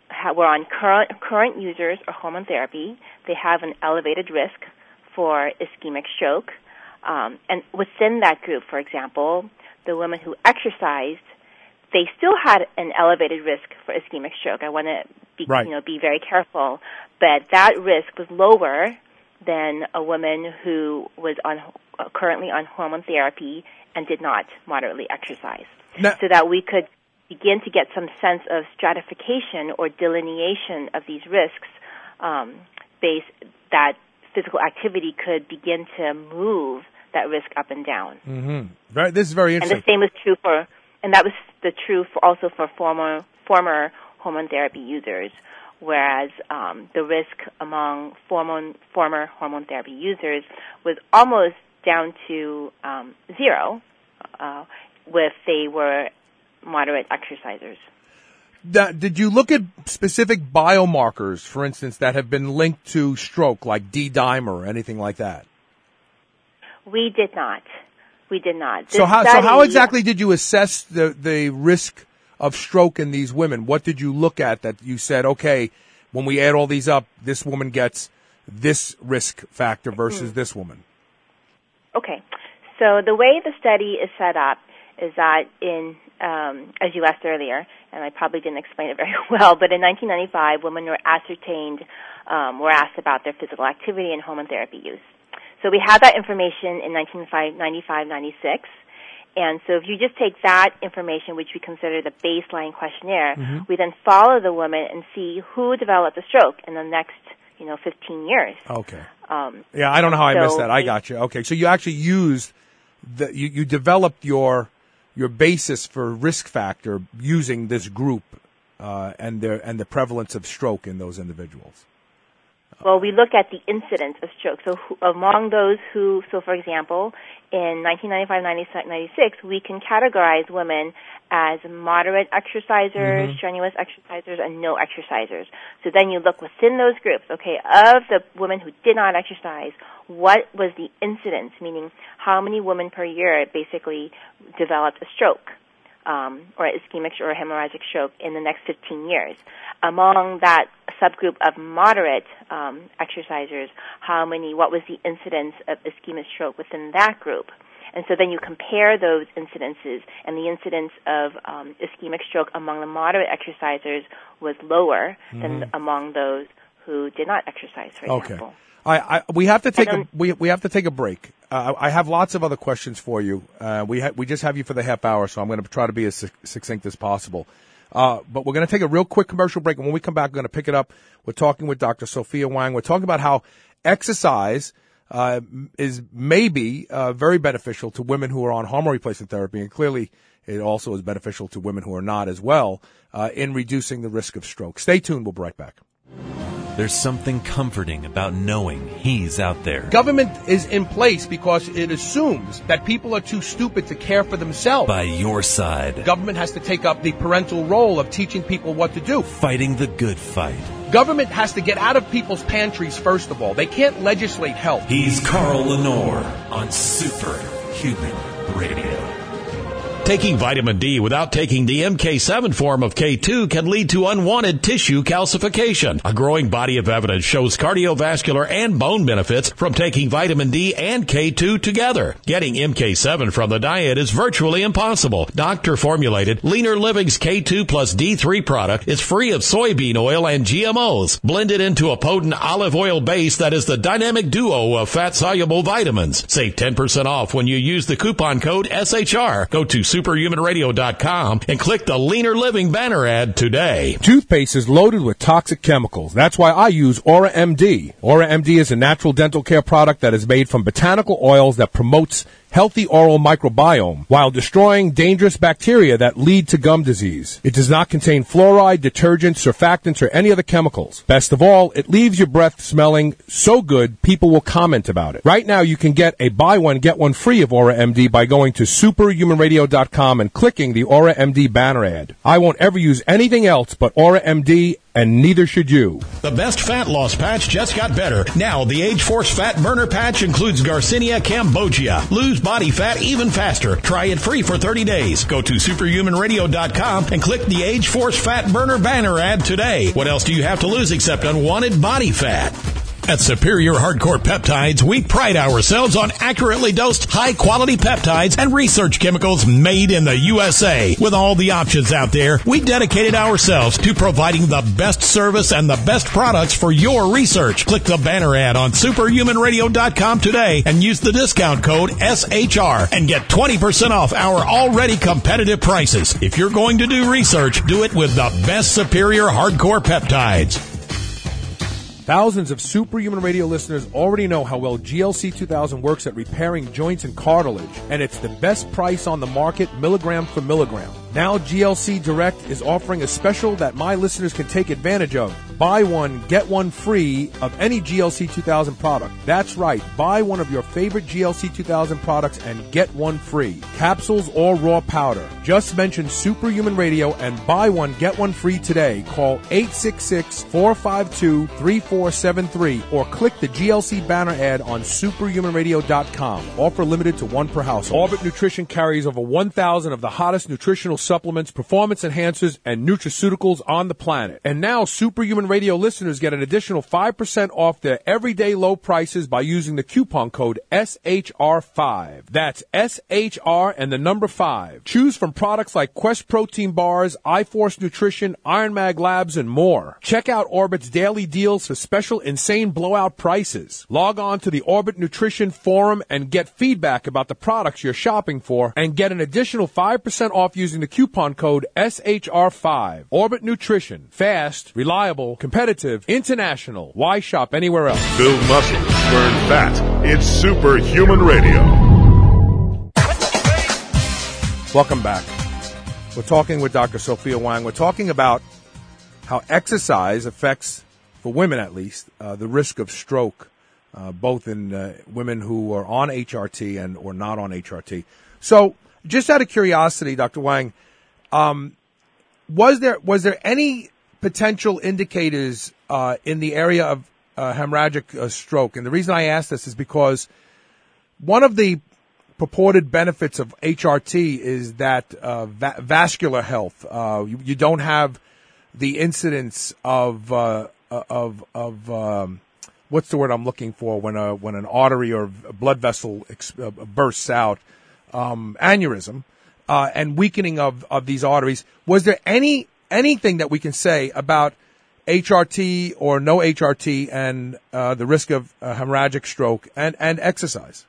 ha- were on current current users or hormone therapy, they have an elevated risk for ischemic stroke. Um, and within that group, for example, the women who exercised, they still had an elevated risk for ischemic stroke. I want to be, right. you know, be very careful, but that risk was lower than a woman who was on uh, currently on hormone therapy and did not moderately exercise, now, so that we could begin to get some sense of stratification or delineation of these risks, um, based that physical activity could begin to move that risk up and down. Mm-hmm. Very, this is very interesting. And the same was true for, and that was the true for also for former former hormone therapy users, whereas um, the risk among former former hormone therapy users was almost down to um, zero, uh, if they were moderate exercisers. That, did you look at specific biomarkers, for instance, that have been linked to stroke, like D-dimer or anything like that? We did not. We did not. This so how study, so how exactly did you assess the the risk of stroke in these women? What did you look at that you said, okay, when we add all these up, this woman gets this risk factor versus mm. this woman? Okay. So the way the study is set up is that in, um, as you asked earlier, and I probably didn't explain it very well, but in nineteen ninety-five, women were ascertained, um, were asked about their physical activity and hormone therapy use. So we had that information in nineteen ninety-five ninety-six, and so if you just take that information, which we consider the baseline questionnaire, mm-hmm. we then follow the woman and see who developed a stroke in the next, you know, fifteen years. Okay. Um, yeah, I don't know how so I missed that. I got you. Okay, so you actually used the you, you developed your your basis for risk factor using this group uh, and their and the prevalence of stroke in those individuals. Well, we look at the incidence of stroke. So who, among those who, so for example, in nineteen ninety-five ninety-six, we can categorize women as moderate exercisers, mm-hmm. strenuous exercisers, and no exercisers. So then you look within those groups, okay, of the women who did not exercise, what was the incidence, meaning how many women per year basically developed a stroke, um, or ischemic or hemorrhagic stroke in the next fifteen years. Among that subgroup of moderate um, exercisers, how many, what was the incidence of ischemic stroke within that group? And so then you compare those incidences, and the incidence of um, ischemic stroke among the moderate exercisers was lower mm-hmm. than among those who did not exercise, for okay. example. I, I, we have to take a we we have to take a break. Uh, I have lots of other questions for you. Uh, we ha- we just have you for the half hour, so I'm going to try to be as su- succinct as possible. Uh, but we're going to take a real quick commercial break, and when we come back, we're going to pick it up. We're talking with Doctor Sophia Wang. We're talking about how exercise uh, is maybe uh, very beneficial to women who are on hormone replacement therapy, and clearly it also is beneficial to women who are not as well uh, in reducing the risk of stroke. Stay tuned. We'll be right back. There's something comforting about knowing he's out there. Government is in place because it assumes that people are too stupid to care for themselves. By your side. Government has to take up the parental role of teaching people what to do. Fighting the good fight. Government has to get out of people's pantries, first of all. They can't legislate health. He's Carl Lenore on Superhuman Radio. Taking vitamin D without taking the M K seven form of K two can lead to unwanted tissue calcification. A growing body of evidence shows cardiovascular and bone benefits from taking vitamin D and K two together. Getting M K seven from the diet is virtually impossible. Doctor-formulated Leaner Living's K two plus D three product is free of soybean oil and G M Os, blended into a potent olive oil base that is the dynamic duo of fat-soluble vitamins. Save ten percent off when you use the coupon code S H R. Go to superhuman radio dot com and click the Leaner Living banner ad today. Toothpaste is loaded with toxic chemicals. That's why I use Aura M D. Aura M D is a natural dental care product that is made from botanical oils that promotes healthy oral microbiome while destroying dangerous bacteria that lead to gum disease. It does not contain fluoride, detergents, surfactants, or any other chemicals. Best of all, it leaves your breath smelling so good people will comment about it. Right now, you can get a buy one, get one free of Aura M D by going to superhuman radio dot com and clicking the Aura M D banner ad. I won't ever use anything else but Aura M D, and neither should you. The best fat loss patch just got better. Now, the Age Force Fat Burner Patch includes Garcinia cambogia. Lose body fat even faster. Try it free for thirty days. Go to superhuman radio dot com and click the Age Force Fat Burner banner ad today. What else do you have to lose except unwanted body fat? At Superior Hardcore Peptides, we pride ourselves on accurately dosed, high-quality peptides and research chemicals made in the U S A. With all the options out there, we dedicated ourselves to providing the best service and the best products for your research. Click the banner ad on superhuman radio dot com today and use the discount code S H R and get twenty percent off our already competitive prices. If you're going to do research, do it with the best Superior Hardcore Peptides. Thousands of Superhuman Radio listeners already know how well G L C two thousand works at repairing joints and cartilage, and it's the best price on the market, milligram for milligram. Now G L C Direct is offering a special that my listeners can take advantage of. Buy one, get one free of any G L C two thousand product. That's right, buy one of your favorite G L C two thousand products and get one free. Capsules or raw powder. Just mention Superhuman Radio and buy one, get one free today. Call eight six six, four five two, three four seven three or click the G L C banner ad on superhuman radio dot com. Offer limited to one per household. Orbit Nutrition carries over one thousand of the hottest nutritional supplements, performance enhancers, and nutraceuticals on the planet. And now Superhuman Radio listeners get an additional five percent off their everyday low prices by using the coupon code S H R five. That's S H R and the number five. Choose from products like Quest Protein Bars, iForce Nutrition, Iron Mag Labs, and more. Check out Orbit's daily deals for special insane blowout prices. Log on to the Orbit Nutrition Forum and get feedback about the products you're shopping for and get an additional five percent off using the coupon code S H R five. Orbit Nutrition. Fast, reliable, competitive, international. Why shop anywhere else? Build muscle, burn fat. It's Superhuman Radio. Welcome back. We're talking with Doctor Sophia Wang. We're talking about how exercise affects, for women at least, uh, the risk of stroke, uh, both in uh, women who are on H R T and or not on H R T. So, just out of curiosity, Doctor Wang, um, was there was there any potential indicators uh, in the area of uh, hemorrhagic uh, stroke? And the reason I ask this is because one of the purported benefits of H R T is that uh, va- vascular health. Uh, you, you don't have the incidence of uh, of of um, what's the word I'm looking for when a when an artery or a blood vessel ex- uh, bursts out, um, aneurysm, uh, and weakening of, of these arteries. Was there any anything that we can say about H R T or no H R T and uh, the risk of uh, hemorrhagic stroke and, and exercise?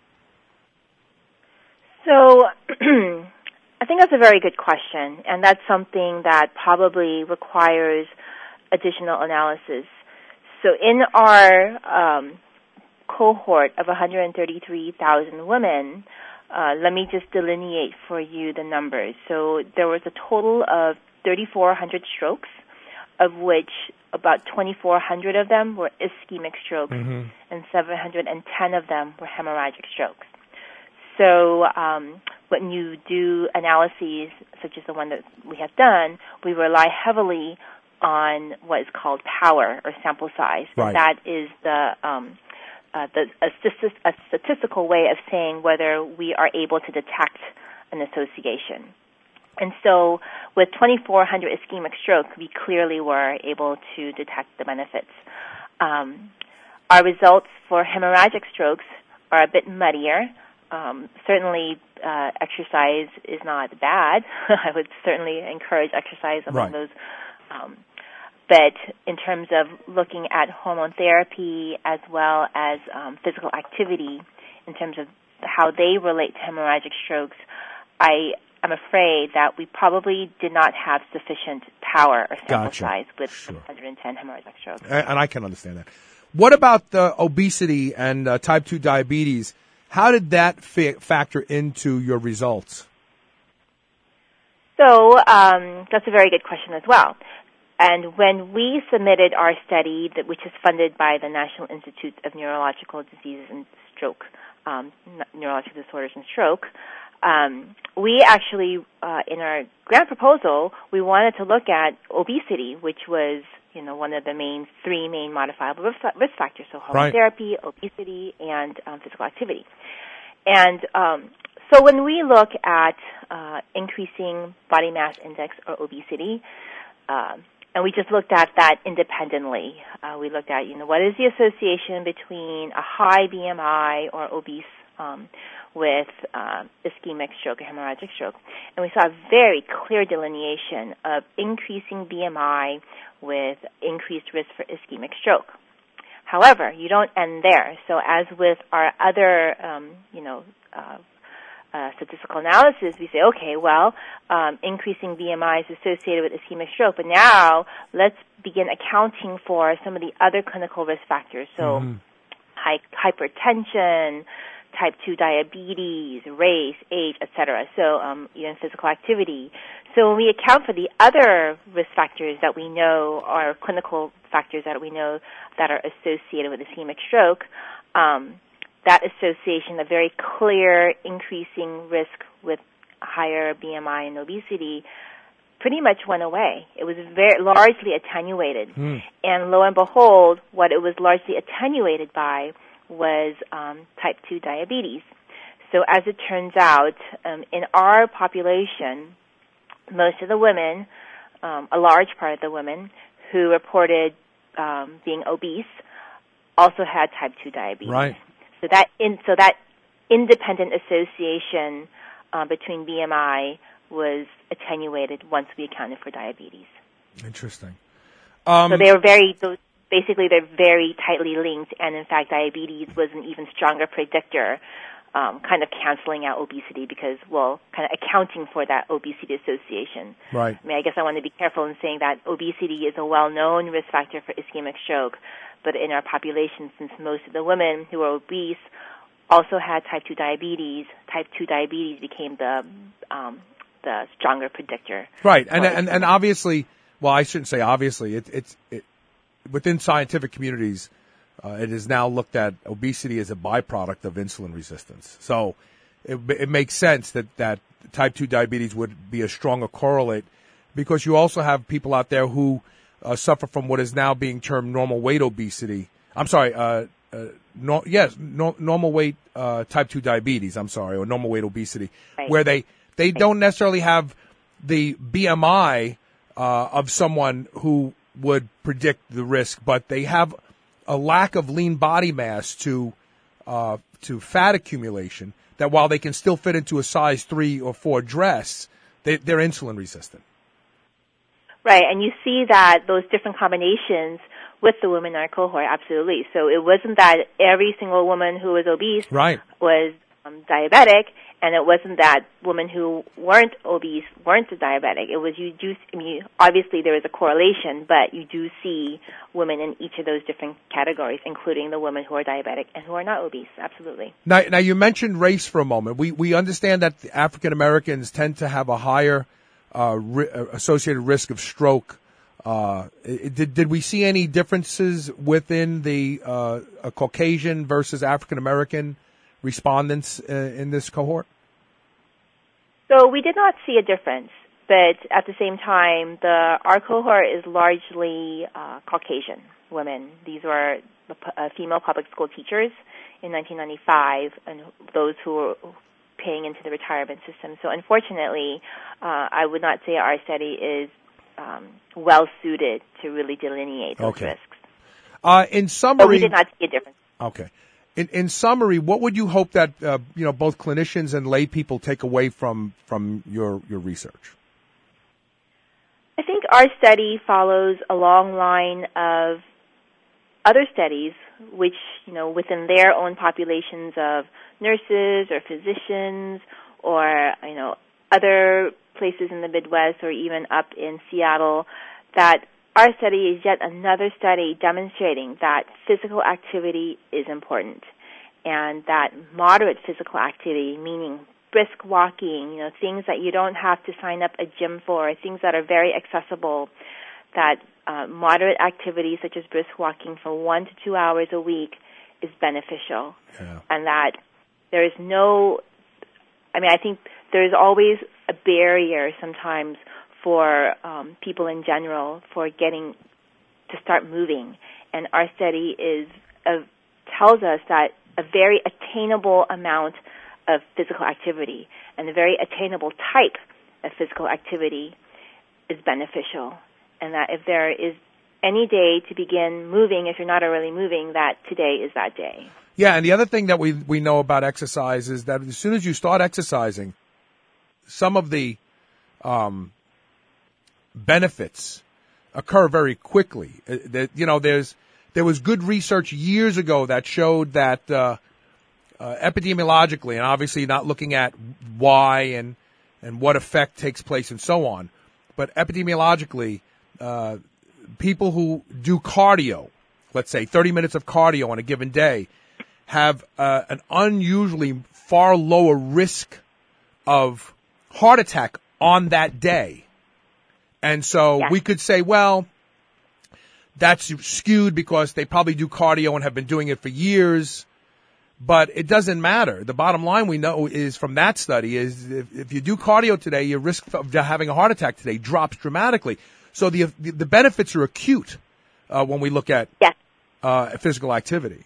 So I think that's a very good question, and that's something that probably requires additional analysis. So in our um, cohort of one hundred thirty-three thousand women, uh, let me just delineate for you the numbers. So there was a total of three thousand four hundred strokes, of which about two thousand four hundred of them were ischemic strokes, mm-hmm. and seven hundred ten of them were hemorrhagic strokes. So um, when you do analyses such as the one that we have done, we rely heavily on what is called power or sample size. Right. That is the um, uh, the a, st- a statistical way of saying whether we are able to detect an association. And so with two thousand four hundred ischemic stroke, we clearly were able to detect the benefits. Um, our results for hemorrhagic strokes are a bit muddier. Um, certainly, uh, exercise is not bad. I would certainly encourage exercise among right. those. Um, but in terms of looking at hormone therapy as well as um, physical activity, in terms of how they relate to hemorrhagic strokes, I am afraid that we probably did not have sufficient power or sample gotcha. size with sure. one hundred ten hemorrhagic strokes. And I can understand that. What about the obesity and uh, type two diabetes? How did that fa- factor into your results? So um, that's a very good question as well. And when we submitted our study, that which is funded by the National Institute of Neurological Diseases and Stroke, um, Neurological Disorders and Stroke, um, we actually, uh, in our grant proposal, we wanted to look at obesity, which was you know, one of the main three main modifiable risk, risk factors, so hormone Right. therapy, obesity, and um, physical activity. And um, so when we look at uh, increasing body mass index or obesity, uh, and we just looked at that independently, uh, we looked at, you know, what is the association between a high B M I or obese um, with uh, ischemic stroke or hemorrhagic stroke. And we saw a very clear delineation of increasing B M I with increased risk for ischemic stroke. However, you don't end there. So as with our other, um, you know, uh, uh, statistical analysis, we say, okay, well, um, increasing B M I is associated with ischemic stroke, but now let's begin accounting for some of the other clinical risk factors. So Mm-hmm. hy- hypertension, type two diabetes, race, age, et cetera. So um, even physical activity. So when we account for the other risk factors that we know are clinical factors that we know that are associated with ischemic stroke, um, that association, a very clear increasing risk with higher B M I and obesity, pretty much went away. It was very largely attenuated. Mm. And lo and behold, what it was largely attenuated by was um, type two diabetes. So as it turns out, um, in our population, most of the women, um, a large part of the women who reported um, being obese also had type two diabetes. Right. So that in, so that independent association uh, between B M I was attenuated once we accounted for diabetes. Interesting. Um, so they were very, those, basically they're very tightly linked, and in fact diabetes was an even stronger predictor, um, kind of canceling out obesity because, well, kind of accounting for that obesity association. Right. I mean, I guess I want to be careful in saying that obesity is a well-known risk factor for ischemic stroke, but in our population, since most of the women who are obese also had type two diabetes, type two diabetes became the um, the stronger predictor. Right, and and and obviously, well, I shouldn't say obviously. It, it's it, within scientific communities, uh, it is now looked at obesity as a byproduct of insulin resistance. So it, it makes sense that that type two diabetes would be a stronger correlate, because you also have people out there who uh, suffer from what is now being termed normal weight obesity. I'm sorry, uh, uh, no, yes, no, normal weight uh, type two diabetes. I'm sorry, or normal weight obesity, right. where they they don't necessarily have the B M I uh, of someone who would predict the risk, but they have a lack of lean body mass to uh, to fat accumulation. That while they can still fit into a size three or four dress, they, they're insulin resistant. Right, and you see that those different combinations with the women in our cohort, absolutely. So it wasn't that every single woman who was obese right. was um, diabetic, and it wasn't that women who weren't obese weren't diabetic. It was you do. I mean, obviously there is a correlation, but you do see women in each of those different categories, including the women who are diabetic and who are not obese. Absolutely. Now, now you mentioned race for a moment. We we understand that African Americans tend to have a higher uh, ri- associated risk of stroke. Uh, did did we see any differences within the uh, a Caucasian versus African American respondents uh, in this cohort? So we did not see a difference, but at the same time, the our cohort is largely uh, Caucasian women. These were uh, female public school teachers in nineteen ninety-five, and those who were paying into the retirement system. So unfortunately, uh, I would not say our study is um, well suited to really delineate those okay. risks. Uh, in summary, but we did not see a difference. Okay. In, in summary, what would you hope that uh, you know both clinicians and lay people take away from from your your research? I think our study follows a long line of other studies, which you know within their own populations of nurses or physicians, or you know other places in the Midwest or even up in Seattle, that our study is yet another study demonstrating that physical activity is important, and that moderate physical activity, meaning brisk walking, you know, things that you don't have to sign up a gym for, things that are very accessible, that uh, moderate activity such as brisk walking for one to two hours a week is beneficial, yeah. and that there is no, I mean, I think there's always a barrier sometimes for um, people in general for getting to start moving. And our study is uh, tells us that a very attainable amount of physical activity and a very attainable type of physical activity is beneficial, and that if there is any day to begin moving, if you're not already moving, that today is that day. Yeah, and the other thing that we we know about exercise is that as soon as you start exercising, some of the um, benefits occur very quickly. Uh, that, you know, there's there was good research years ago that showed that uh, uh, epidemiologically, and obviously not looking at why and and what effect takes place and so on, but epidemiologically, uh, people who do cardio, let's say thirty minutes of cardio on a given day, have uh, an unusually far lower risk of heart attack on that day. And so yeah. we could say, well, that's skewed because they probably do cardio and have been doing it for years. But it doesn't matter. The bottom line we know is from that study is if, if you do cardio today, your risk of having a heart attack today drops dramatically. So the the, the benefits are acute uh, when we look at yes. uh, physical activity.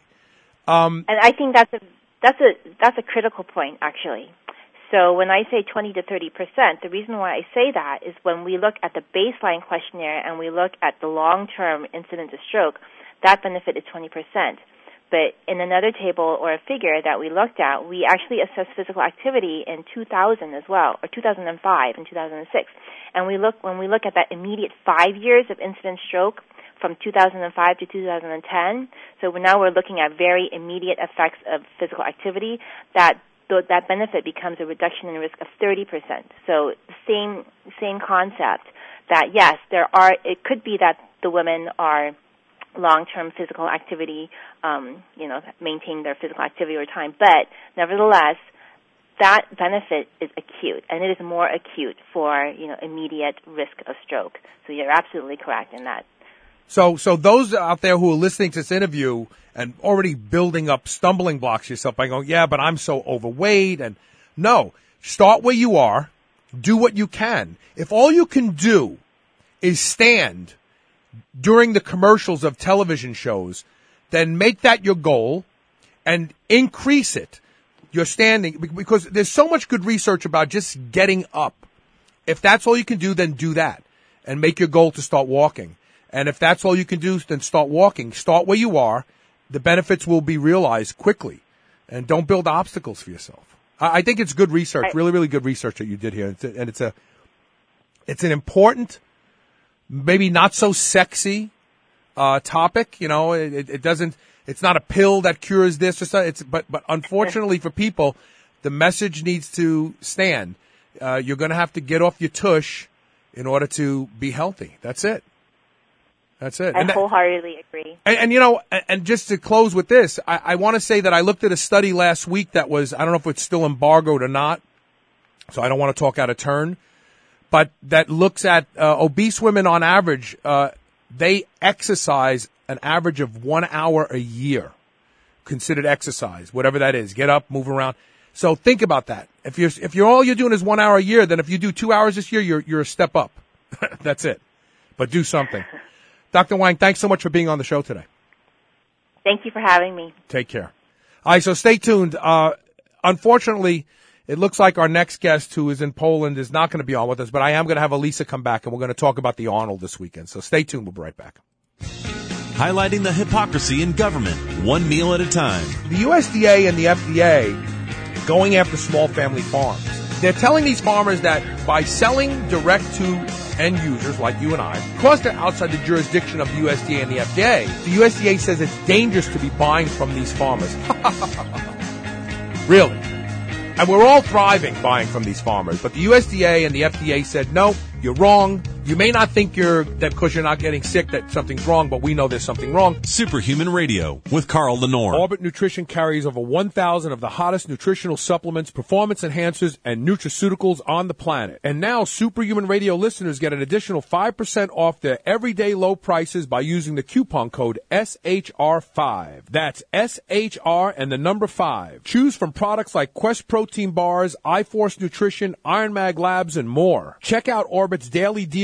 Um, and I think that's a that's a that's a critical point, actually. So when I say twenty to thirty percent, the reason why I say that is when we look at the baseline questionnaire and we look at the long-term incidence of stroke, that benefit is twenty percent. But in another table or a figure that we looked at, we actually assessed physical activity in two thousand as well, or two thousand five and two thousand six. And we look when we look at that immediate five years of incident stroke from two thousand five to two thousand ten. So now we're looking at very immediate effects of physical activity. That that benefit becomes a reduction in risk of thirty percent. So the same same concept that yes, there are. It could be that the women are long-term physical activity, um, you know, maintain their physical activity over time. But nevertheless, that benefit is acute, and it is more acute for, you know, immediate risk of stroke. So you're absolutely correct in that. So, so those out there who are listening to this interview and already building up stumbling blocks yourself by going, yeah, but I'm so overweight. And no, start where you are. Do what you can. If all you can do is stand during the commercials of television shows, then make that your goal and increase it. You're standing, because there's so much good research about just getting up. If that's all you can do, then do that and make your goal to start walking. And if that's all you can do, then start walking. Start where you are. The benefits will be realized quickly. And don't build obstacles for yourself. I think it's good research, really, really good research that you did here. And it's a, it's an important, maybe not so sexy uh topic. You know, it, it doesn't, it's not a pill that cures this or something. It's, but, but unfortunately for people, the message needs to stand. Uh, you're going to have to get off your tush in order to be healthy. That's it. That's it. I and wholeheartedly that, agree. And, and, you know, and, and just to close with this, I, I want to say that I looked at a study last week that was, I don't know if it's still embargoed or not, so I don't want to talk out of turn, but that looks at uh, obese women on average. Uh, they exercise an average of one hour a year, considered exercise, whatever that is. Get up, move around. So think about that. If you're if you're all you're doing is one hour a year, then if you do two hours this year, you're you're a step up. That's it. But do something. Doctor Wang, thanks so much for being on the show today. Thank you for having me. Take care. All right, so stay tuned. Uh, unfortunately, it looks like our next guest, who is in Poland, is not going to be on with us, but I am going to have Elisa come back, and we're going to talk about the Arnold this weekend. So stay tuned. We'll be right back. Highlighting the hypocrisy in government, one meal at a time. The U S D A and the F D A going after small family farms. They're telling these farmers that by selling direct to end users like you and I, because they're outside the jurisdiction of the U S D A and the F D A, the U S D A says it's dangerous to be buying from these farmers. Really? And we're all thriving buying from these farmers. But the U S D A and the F D A said, no, you're wrong. You may not think you're that because you're not getting sick that something's wrong, but we know there's something wrong. Superhuman Radio with Carl Lenore. Orbit Nutrition carries over one thousand of the hottest nutritional supplements, performance enhancers, and nutraceuticals on the planet. And now Superhuman Radio listeners get an additional five percent off their everyday low prices by using the coupon code S H R five. That's S H R and the number five. Choose from products like Quest Protein Bars, iForce Nutrition, Iron Mag Labs, and more. Check out Orbit's daily deals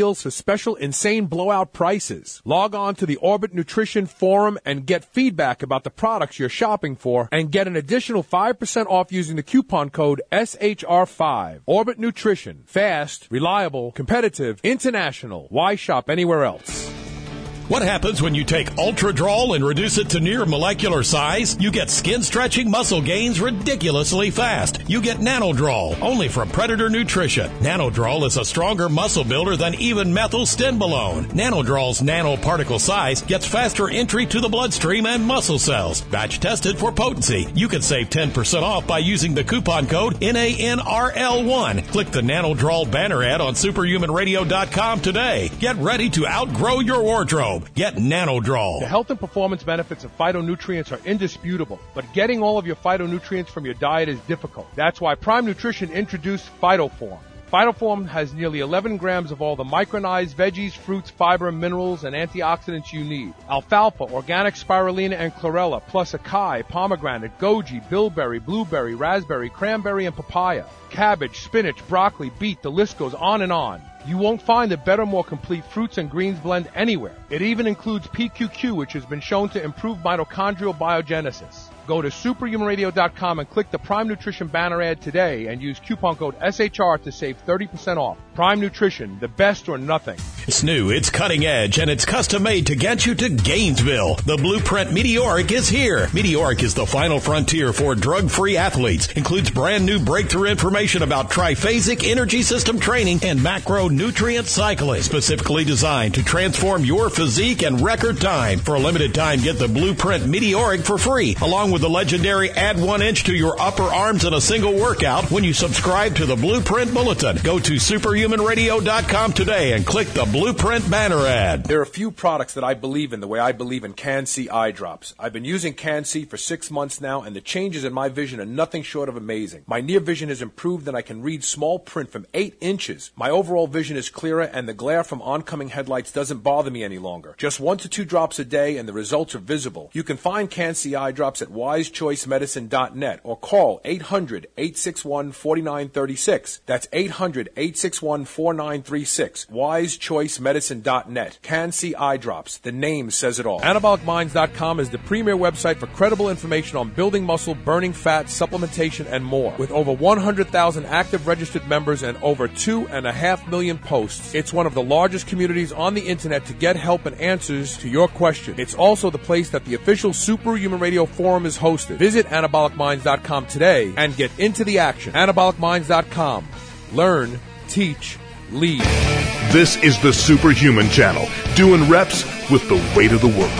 deals to special insane blowout prices. Log on to the Orbit Nutrition Forum and get feedback about the products you're shopping for and get an additional five percent off using the coupon code S H R five. Orbit Nutrition. Fast, reliable, competitive, international. Why shop anywhere else? What happens when you take Ultradrol and reduce it to near molecular size? You get skin-stretching muscle gains ridiculously fast. You get Nanodrol, only from Predator Nutrition. Nanodrol is a stronger muscle builder than even methylstimolone. Nanodrol's nanoparticle size gets faster entry to the bloodstream and muscle cells. Batch tested for potency. You can save ten percent off by using the coupon code N A N R L one. Click the Nanodrol banner ad on superhuman radio dot com today. Get ready to outgrow your wardrobe. Get Nanodrol. The health and performance benefits of phytonutrients are indisputable, but getting all of your phytonutrients from your diet is difficult. That's why Prime Nutrition introduced PhytoForm. PhytoForm has nearly eleven grams of all the micronized veggies, fruits, fiber, minerals, and antioxidants you need. Alfalfa, organic spirulina, and chlorella, plus acai, pomegranate, goji, bilberry, blueberry, raspberry, cranberry, and papaya. Cabbage, spinach, broccoli, beet, the list goes on and on. You won't find a better, more complete fruits and greens blend anywhere. It even includes P Q Q, which has been shown to improve mitochondrial biogenesis. Go to superhuman radio dot com and click the Prime Nutrition banner ad today and use coupon code S H R to save thirty percent off. Prime Nutrition, the best or nothing. It's new, it's cutting edge, and it's custom made to get you to Gainesville. The Blueprint Meteoric is here. Meteoric is the final frontier for drug-free athletes. Includes brand new breakthrough information about triphasic energy system training and macronutrient cycling, specifically designed to transform your physique in record time. For a limited time, get the Blueprint Meteoric for free, along with the legendary Add One Inch to Your Upper Arms in a Single Workout when you subscribe to the Blueprint Bulletin. Go to superhuman radio dot com today and click the Blueprint banner ad. There are a few products that I believe in the way I believe in Can-C eye drops. I've been using Can-C for six months now, and the changes in my vision are nothing short of amazing. My near vision has improved, and I can read small print from eight inches. My overall vision is clearer, and the glare from oncoming headlights doesn't bother me any longer. Just one to two drops a day, and the results are visible. You can find Can-C eye drops at wise choice medicine dot net or call eight hundred, eight six one, four nine three six. That's eight hundred, eight six one, four nine three six. wise choice medicine dot net. Can-C eye drops. The name says it all. anabolic minds dot com is the premier website for credible information on building muscle, burning fat, supplementation, and more. With over one hundred thousand active registered members and over two and a half million posts, it's one of the largest communities on the internet to get help and answers to your questions. It's also the place that the official Superhuman Radio Forum is hosted. Visit anabolic minds dot com today and get into the action. anabolic minds dot com. Learn, teach, lead. This is the Superhuman Channel, doing reps with the weight of the world.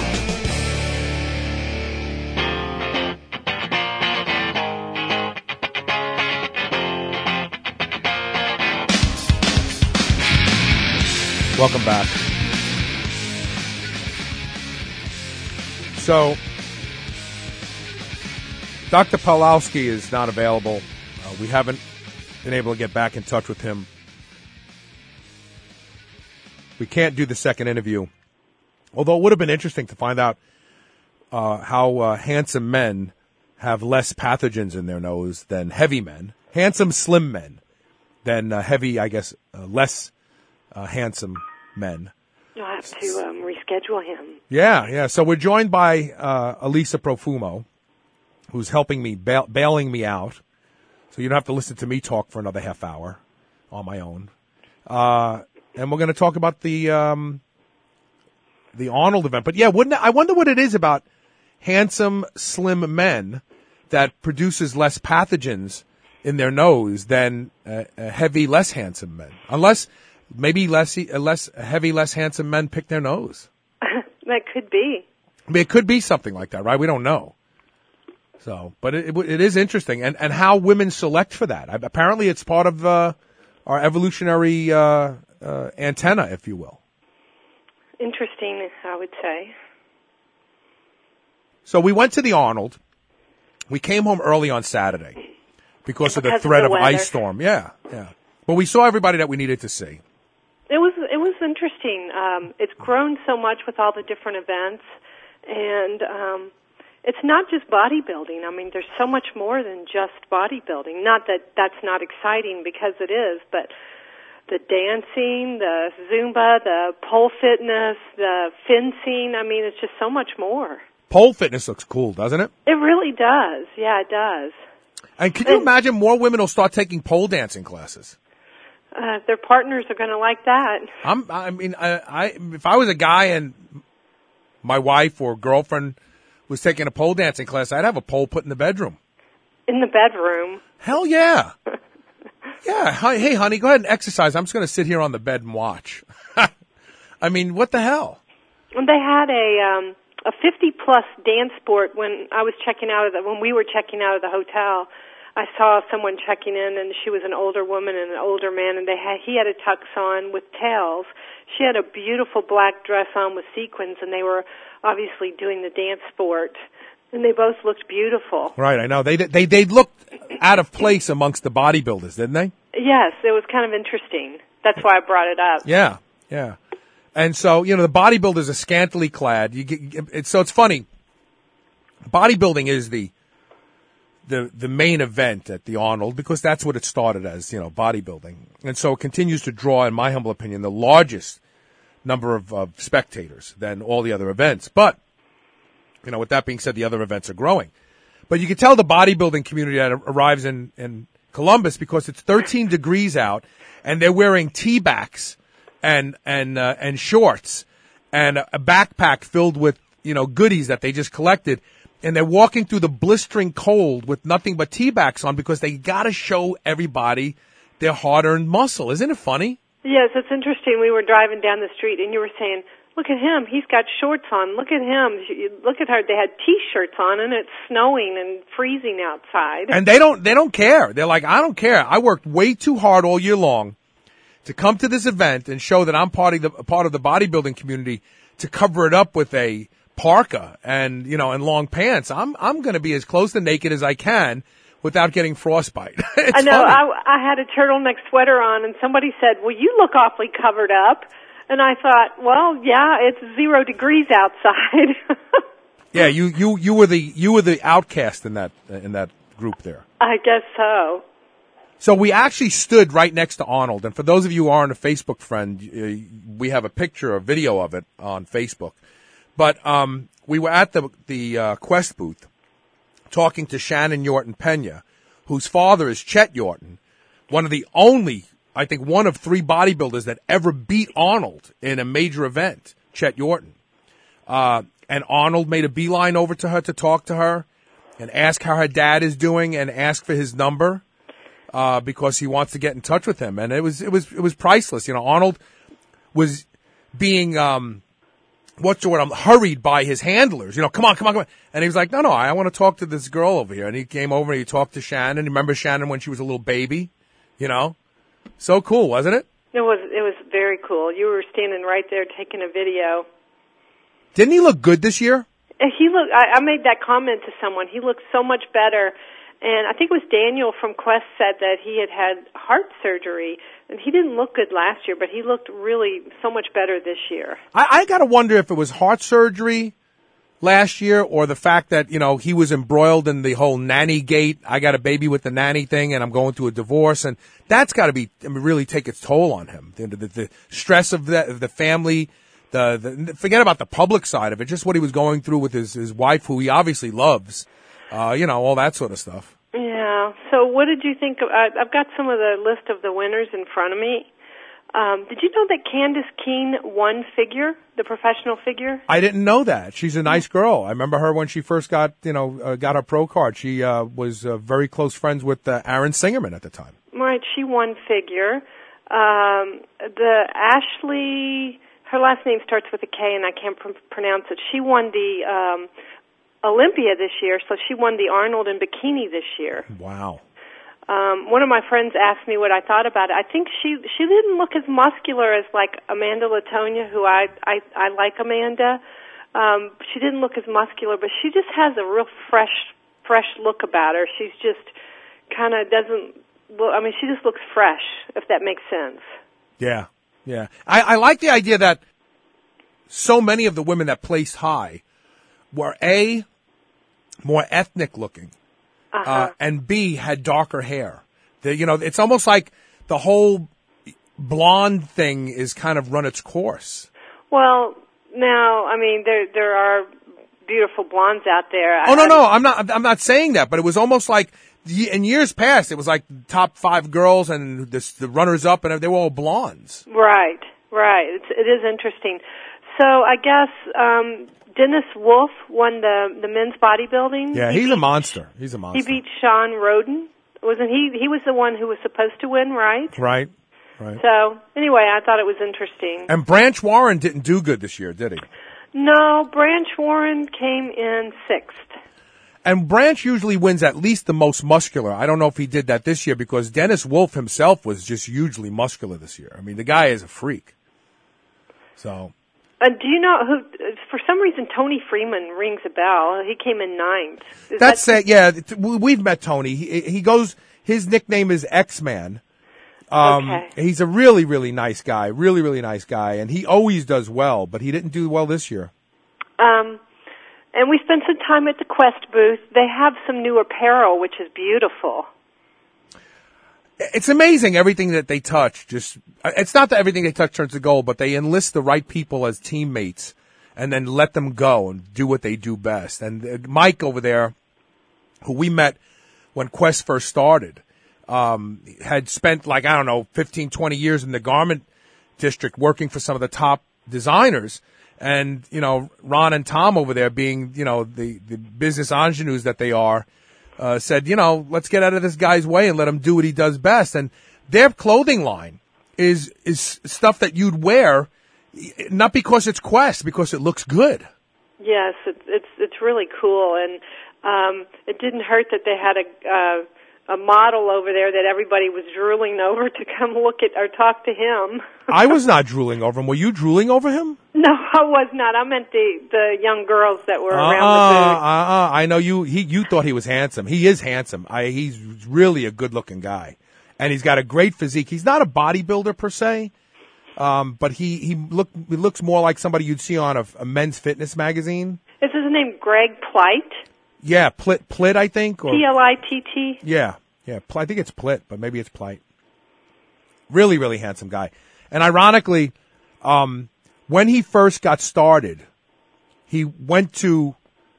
Welcome back. So, Doctor Pawlowski is not available. Uh, we haven't been able to get back in touch with him. We can't do the second interview. Although it would have been interesting to find out uh, how uh, handsome men have less pathogens in their nose than heavy men. Handsome, slim men than uh, heavy, I guess, uh, less uh, handsome men. You'll have to um, reschedule him. Yeah, yeah. So we're joined by uh, Elisa Profumo, who's helping me, bail- bailing me out. So you don't have to listen to me talk for another half hour on my own. Uh, and we're going to talk about the um, the Arnold event. But yeah, wouldn't it, I wonder what it is about handsome, slim men that produces less pathogens in their nose than uh, heavy, less handsome men. Unless maybe less less heavy, less handsome men pick their nose. That could be. I mean, it could be something like that, right? We don't know. So, but it, it, it is interesting, and, and how women select for that. Apparently, it's part of uh, our evolutionary uh, uh, antenna, if you will. Interesting, I would say. So we went to the Arnold. We came home early on Saturday because, because of the threat of, the of ice storm. Yeah, yeah. But we saw everybody that we needed to see. It was it was interesting. Um, it's grown so much with all the different events, and um, it's not just bodybuilding. I mean, there's so much more than just bodybuilding. Not that that's not exciting, because it is, but the dancing, the Zumba, the pole fitness, the fencing. I mean, it's just so much more. Pole fitness looks cool, doesn't it? It really does. Yeah, it does. And can you and, imagine more women will start taking pole dancing classes? Uh, their partners are going to like that. I'm, I mean, I, I, if I was a guy and my wife or girlfriend was taking a pole dancing class, I'd have a pole put in the bedroom. In the bedroom? Hell yeah. Yeah. Hey, honey, go ahead and exercise. I'm just going to sit here on the bed and watch. I mean, what the hell? They had a um, a fifty plus dance sport when I was checking out of the when we were checking out of the hotel. I saw someone checking in, and she was an older woman and an older man, and they had he had a tux on with tails. She had a beautiful black dress on with sequins, and they were obviously doing the dance sport, and they both looked beautiful. Right, I know. They they they looked out of place amongst the bodybuilders, didn't they? Yes, it was kind of interesting. That's why I brought it up. Yeah, yeah. And so, you know, the bodybuilders are scantily clad. You get, it's, so it's funny. Bodybuilding is the the the main event at the Arnold because that's what it started as, you know, bodybuilding. And so it continues to draw, in my humble opinion, the largest number of, of spectators than all the other events. But, you know, with that being said, the other events are growing. But you can tell the bodybuilding community that arrives in, in Columbus because it's thirteen degrees out and they're wearing T-backs and, and, uh, and shorts and a backpack filled with, you know, goodies that they just collected. And they're walking through the blistering cold with nothing but T-backs on because they got to show everybody their hard-earned muscle. Isn't it funny? Yes, it's interesting. We were driving down the street, and you were saying, look at him. He's got shorts on. Look at him. Look at her. They had T-shirts on, and it's snowing and freezing outside. And they don't they don't care. They're like, I don't care. I worked way too hard all year long to come to this event and show that I'm part of the, part of the bodybuilding community to cover it up with a parka and, you know, and long pants. I'm, I'm going to be as close to naked as I can without getting frostbite. I know. I, I had a turtleneck sweater on and somebody said, well, you look awfully covered up. And I thought, well, yeah, it's zero degrees outside. Yeah, you, you, you were the, you were the outcast in that, in that group there. I guess so. So we actually stood right next to Arnold. And for those of you who aren't a Facebook friend, we have a picture, a video of it on Facebook. But um, we were at the the uh, Quest booth talking to Shannon Yorton Pena, whose father is Chet Yorton, one of the only, I think, one of three bodybuilders that ever beat Arnold in a major event, Chet Yorton. Uh, and Arnold made a beeline over to her to talk to her and ask how her dad is doing and ask for his number uh, because he wants to get in touch with him. And it was it was it was priceless. You know, Arnold was being um, what's the word? I'm hurried by his handlers. You know, come on, come on, come on. And he was like, no, no, I want to talk to this girl over here. And he came over and he talked to Shannon. Remember Shannon when she was a little baby? You know? So cool, wasn't it? It was, it was very cool. You were standing right there taking a video. Didn't he look good this year? He looked, I, I made that comment to someone. He looked so much better. And I think it was Daniel from Quest said that he had had heart surgery. And he didn't look good last year, but he looked really so much better this year. I, I got to wonder if it was heart surgery last year or the fact that, you know, he was embroiled in the whole nanny gate. I got a baby with the nanny thing and I'm going through a divorce. And that's got to be, I mean, really take its toll on him. The, the, the stress of the, of the family, the, the, forget about the public side of it, just what he was going through with his, his wife, who he obviously loves, uh, you know, all that sort of stuff. Yeah. So what did you think of, I, I've got some of the list of the winners in front of me. Um, did you know that Candace Keene won figure, the professional figure? I didn't know that. She's a nice girl. I remember her when she first got, you know, uh, got her pro card. She uh, was uh, very close friends with uh, Aaron Singerman at the time. Right. She won figure. Um, the Ashley, her last name starts with a K, and I can't pr- pronounce it. She won the um, Olympia this year, so she won the Arnold in bikini this year. Wow. Um, one of my friends asked me what I thought about it. I think she she didn't look as muscular as like Amanda Latonia, who I I, I like Amanda. Um, she didn't look as muscular, but she just has a real fresh fresh look about her. She's just kind of doesn't. Well, I mean, she just looks fresh, if that makes sense. Yeah, yeah. I, I like the idea that so many of the women that placed high were A, more ethnic looking. Uh-huh. Uh, and B, had darker hair. The, you know, it's almost like the whole blonde thing is kind of run its course. Well, now, I mean, there there are beautiful blondes out there. Oh, no, no, I'm not, I'm not saying that, but it was almost like, in years past, it was like top five girls and the, the runners-up, and they were all blondes. Right, right. It's, it is interesting. So I guess um, Dennis Wolf won the the men's bodybuilding. Yeah, he he's beat, a monster. He's a monster. He beat Sean Roden. Wasn't he? He was the one who was supposed to win, right? Right, right. So anyway, I thought it was interesting. And Branch Warren didn't do good this year, did he? No, Branch Warren came in sixth. And Branch usually wins at least the most muscular. I don't know if he did that this year because Dennis Wolf himself was just hugely muscular this year. I mean, the guy is a freak. So. Uh, do you know who? For some reason, Tony Freeman rings a bell. He came in ninth. Is That's that- it. Yeah, we've met Tony. He, he goes. His nickname is X-Man. Um, okay. He's a really, really nice guy. Really, really nice guy, and he always does well. But he didn't do well this year. Um, and we spent some time at the Quest booth. They have some new apparel, which is beautiful. It's amazing everything that they touch. Just it's not that everything they touch turns to gold, but they enlist the right people as teammates, and then let them go and do what they do best. And uh, Mike over there, who we met when Quest first started, um, had spent like I don't know fifteen, twenty years in the garment district working for some of the top designers. And you know Ron and Tom over there, being you know the the business ingenues that they are. Uh, said, you know, let's get out of this guy's way and let him do what he does best. And their clothing line is is stuff that you'd wear, not because it's Quest, because it looks good. Yes, it's it's it's really cool, and um, it didn't hurt that they had a uh, a model over there that everybody was drooling over to come look at or talk to him. I was not drooling over him. Were you drooling over him? No, I was not. I meant the the young girls that were Uh-uh, around the booth. uh-uh. I know you. He, you thought he was handsome. He is handsome. I, he's really a good-looking guy, and he's got a great physique. He's not a bodybuilder per se, um, but he he look he looks more like somebody you'd see on a, a men's fitness magazine. Is his name Greg Plight? Yeah, Plit, Plit, I think. Or, P L I T T? Yeah, yeah. I think it's Plit, but maybe it's Plight. Really, really handsome guy. And ironically, um, when he first got started, he went to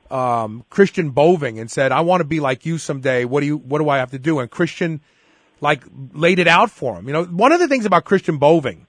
um, Christian Boving and said, "I want to be like you someday. What do you? What do I have to do?" And Christian, like, laid it out for him. You know, one of the things about Christian Boving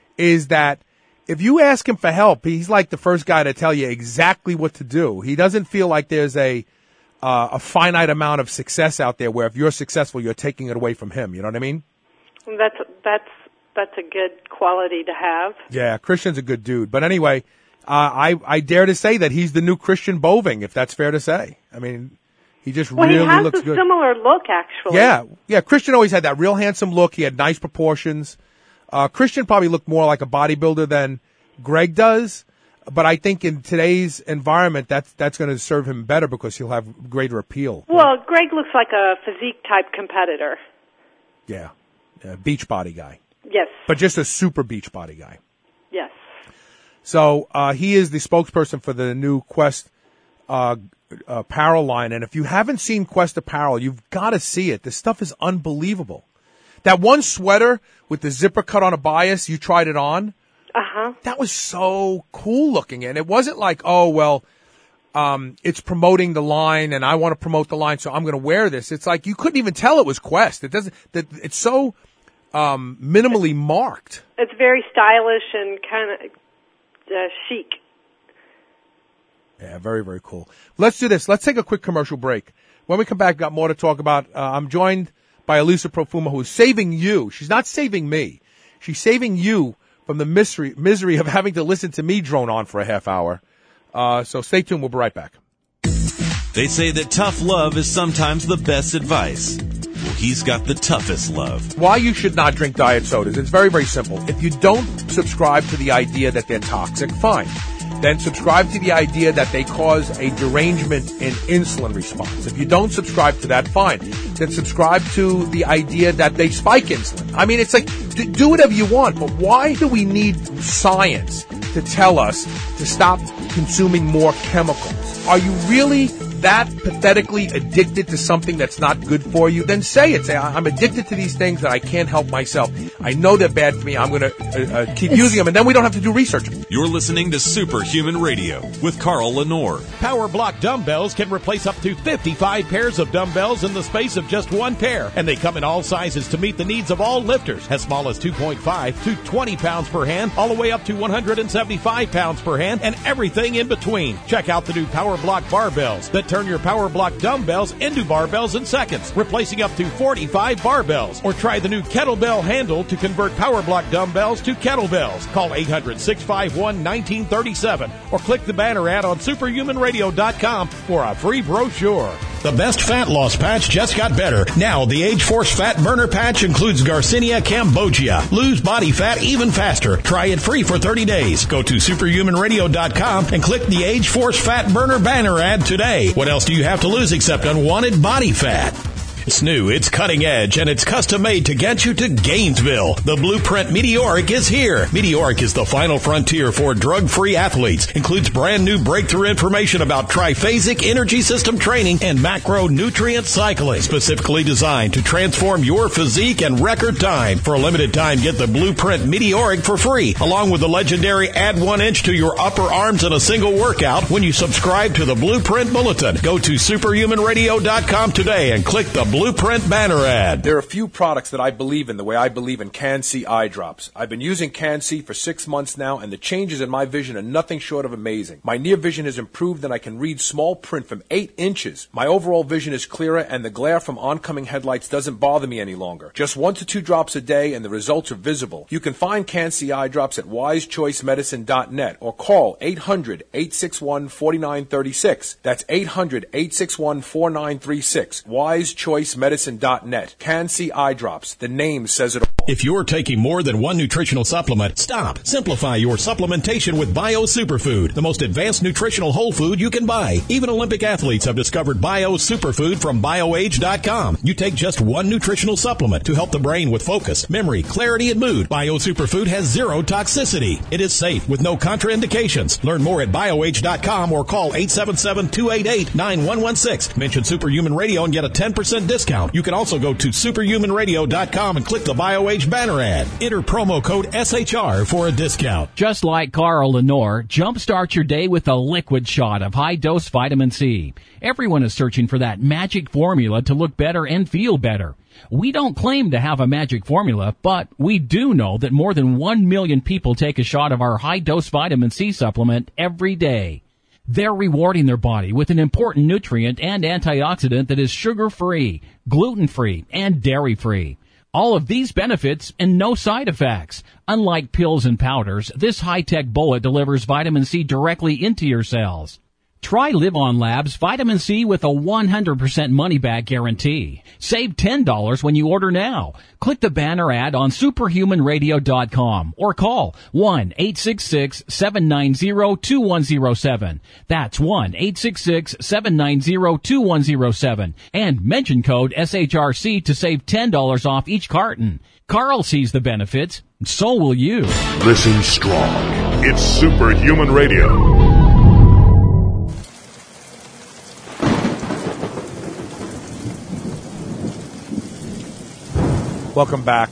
is that if you ask him for help, he's like the first guy to tell you exactly what to do. He doesn't feel like there's a uh, a finite amount of success out there where if you're successful, you're taking it away from him. You know what I mean? That's that's that's a good quality to have. Yeah, Christian's a good dude. But anyway, uh, I I dare to say that he's the new Christian Boving, if that's fair to say. I mean, he just well, really he has looks a good. similar look, actually. Yeah, yeah. Christian always had that real handsome look. He had nice proportions. Uh, Christian probably looked more like a bodybuilder than Greg does, but I think in today's environment, that's that's going to serve him better because he'll have greater appeal. Well, Greg looks like a physique type competitor. Yeah, yeah, beach body guy. Yes. But just a super beach body guy. Yes. So uh, he is the spokesperson for the new Quest uh, apparel line, and if you haven't seen Quest apparel, you've got to see it. This stuff is unbelievable. That one sweater with the zipper cut on a bias, you tried it on. Uh-huh. That was so cool looking. And it wasn't like, oh, well, um, it's promoting the line and I want to promote the line, so I'm going to wear this. It's like you couldn't even tell it was Quest. It doesn't, that it's so um, minimally marked. It's very stylish and kind of uh, chic. Yeah, very, very cool. Let's do this. Let's take a quick commercial break. When we come back, got more to talk about. Uh, I'm joined by Elisa Profuma, who is saving you. She's not saving me. She's saving you from the misery, misery of having to listen to me drone on for a half hour. Uh, so stay tuned. We'll be right back. They say that tough love is sometimes the best advice. Well, he's got the toughest love. Why you should not drink diet sodas. It's very, very simple. If you don't subscribe to the idea that they're toxic, fine. Then subscribe to the idea that they cause a derangement in insulin response. If you don't subscribe to that, fine. Then subscribe to the idea that they spike insulin. I mean, it's like, do whatever you want, but why do we need science to tell us to stop consuming more chemicals? Are you really that pathetically addicted to something that's not good for you, then say it. Say, I'm addicted to these things that I can't help myself. I know they're bad for me. I'm going to uh, uh, keep using them, and then we don't have to do research. You're listening to Superhuman Radio with Carl Lenore. Power Block dumbbells can replace up to fifty-five pairs of dumbbells in the space of just one pair, and they come in all sizes to meet the needs of all lifters, as small as two point five to twenty pounds per hand, all the way up to one hundred seventy-five pounds per hand, and everything in between. Check out the new Power Block barbells that turn your Power Block dumbbells into barbells in seconds, replacing up to forty-five barbells. Or try the new kettlebell handle to convert Power Block dumbbells to kettlebells. Call eight hundred, six five one, one nine three seven or click the banner ad on superhuman radio dot com for a free brochure. The best fat loss patch just got better. Now, the Age Force Fat Burner Patch includes Garcinia cambogia. Lose body fat even faster. Try it free for thirty days. Go to superhuman radio dot com and click the Age Force Fat Burner banner ad today. What else do you have to lose except unwanted body fat? It's new, it's cutting edge, and it's custom made to get you to Gainesville. The Blueprint Meteoric is here. Meteoric is the final frontier for drug-free athletes. Includes brand new breakthrough information about triphasic energy system training and macronutrient cycling. Specifically designed to transform your physique in record time. For a limited time, get the Blueprint Meteoric for free, along with the legendary Add One Inch to Your Upper Arms in a Single Workout when you subscribe to the Blueprint Bulletin. Go to superhuman radio dot com today and click the Blueprint banner ad. There are a few products that I believe in the way I believe in Can-C eye drops. I've been using Can-C for six months now, and the changes in my vision are nothing short of amazing. My near vision has improved, and I can read small print from eight inches. My overall vision is clearer, and the glare from oncoming headlights doesn't bother me any longer. Just one to two drops a day, and the results are visible. You can find Can-C eye drops at wise choice medicine dot net or call eight hundred, eight six one, four nine three six. That's eight hundred, eight six one, four nine three six. Wise Choice medicine dot net. Can-C eye drops. The name says it all. If you're taking more than one nutritional supplement, stop. Simplify your supplementation with Bio Superfood, the most advanced nutritional whole food you can buy. Even Olympic athletes have discovered Bio Superfood from bio age dot com. You take just one nutritional supplement to help the brain with focus, memory, clarity, and mood. Bio Superfood has zero toxicity. It is safe with no contraindications. Learn more at bio age dot com or call eight seven seven, two eight eight, nine one one six. Mention Superhuman Radio and get a ten percent discount. You can also go to superhuman radio dot com and click the BioAge banner ad. Enter promo code S H R for a discount. Just like Carl Lenore, jumpstart your day with a liquid shot of high-dose vitamin C. Everyone is searching for that magic formula to look better and feel better. We don't claim to have a magic formula, but we do know that more than one million people take a shot of our high-dose vitamin C supplement every day. They're rewarding their body with an important nutrient and antioxidant that is sugar-free, gluten-free, and dairy-free. All of these benefits and no side effects. Unlike pills and powders, this high-tech bullet delivers vitamin C directly into your cells. Try Live On Labs Vitamin C with a one hundred percent money-back guarantee. Save ten dollars when you order now. Click the banner ad on superhuman radio dot com or call one eight six six, seven nine zero, two one zero seven. That's one eight six six, seven nine zero, two one zero seven. And mention code S H R C to save ten dollars off each carton. Carl sees the benefits, so will you. Listen strong. It's Superhuman Radio. Welcome back.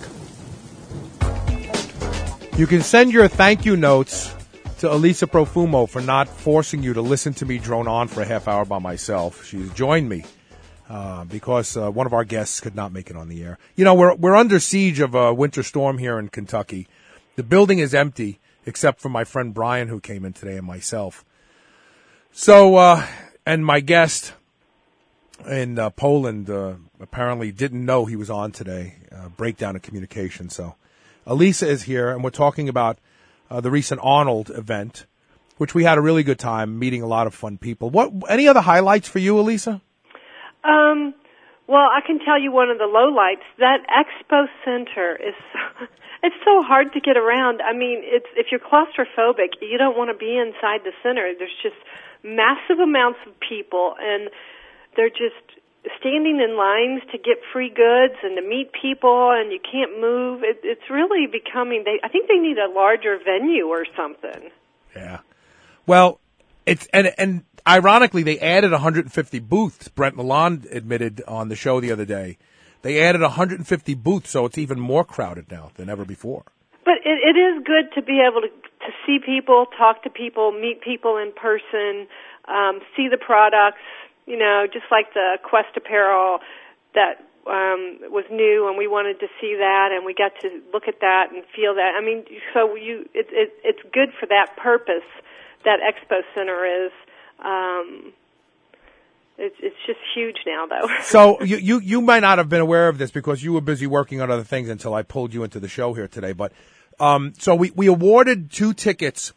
You can send your thank you notes to Elisa Profumo for not forcing you to listen to me drone on for a half hour by myself. She's joined me uh, because uh, one of our guests could not make it on the air. You know, we're we're under siege of a winter storm here in Kentucky. The building is empty except for my friend Brian who came in today and myself. So, uh, and my guest in uh, Poland uh, apparently didn't know he was on today. Uh, breakdown in communication. So Elisa is here, and we're talking about uh, the recent Arnold event, which we had a really good time meeting a lot of fun people. What any other highlights for you, Elisa? Um, well, I can tell you one of the lowlights. That expo center is so, it's so hard to get around. I mean, it's if you're claustrophobic, you don't want to be inside the center. There's just massive amounts of people, and they're just standing in lines to get free goods and to meet people, and you can't move. It, it's really becoming, they, I think they need a larger venue or something. Yeah. Well, it's, and, and ironically, they added one hundred fifty booths. Brent Lalonde admitted on the show the other day. They added one hundred fifty booths, so it's even more crowded now than ever before. But it, it is good to be able to, to see people, talk to people, meet people in person, um, see the products, you know, just like the Quest apparel that um, was new, and we wanted to see that, and we got to look at that and feel that. I mean, so you, it, it, it's good for that purpose, that Expo Center is. Um, it's, it's just huge now, though. So you, you, you might not have been aware of this because you were busy working on other things until I pulled you into the show here today, but Um, so we, we awarded two tickets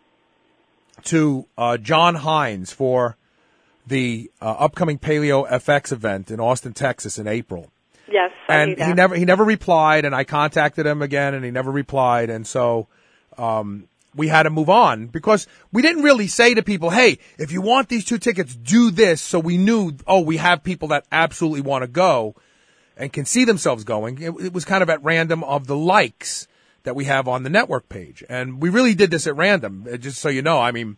to uh, John Hines for the uh, upcoming Paleo F X event in Austin, Texas in April. Yes, I and knew that. he never he never replied, and I contacted him again, and he never replied, and so um, we had to move on because we didn't really say to people, "Hey, if you want these two tickets, do this." So we knew, oh, we have people that absolutely want to go and can see themselves going. It, it was kind of at random of the likes that we have on the network page. And we really did this at random, just so you know. I mean,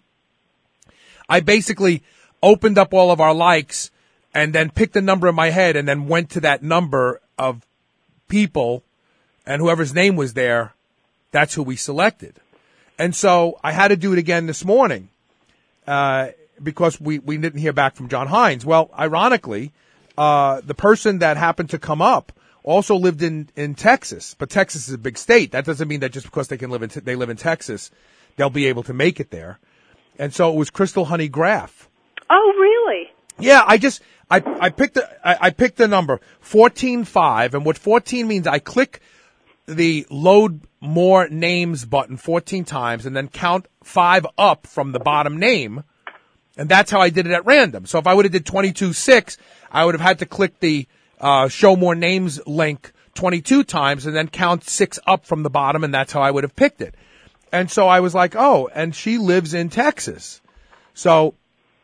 I basically opened up all of our likes and then picked a number in my head and then went to that number of people, and whoever's name was there, that's who we selected. And so I had to do it again this morning uh, because we, we didn't hear back from John Hines. Well, ironically, uh, the person that happened to come up also lived in, in Texas, but Texas is a big state. That doesn't mean that just because they can live in te- they live in Texas, they'll be able to make it there. And so it was Crystal Honey Graff. Oh, really? Yeah, I just I I picked the I, I picked the number fourteen five, and what fourteen means, I click the load more names button fourteen times and then count five up from the bottom name, and that's how I did it at random. So if I would have did twenty-two six, I would have had to click the Uh, show more names link twenty-two times and then count six up from the bottom, and that's how I would have picked it. And so I was like, oh, and she lives in Texas. So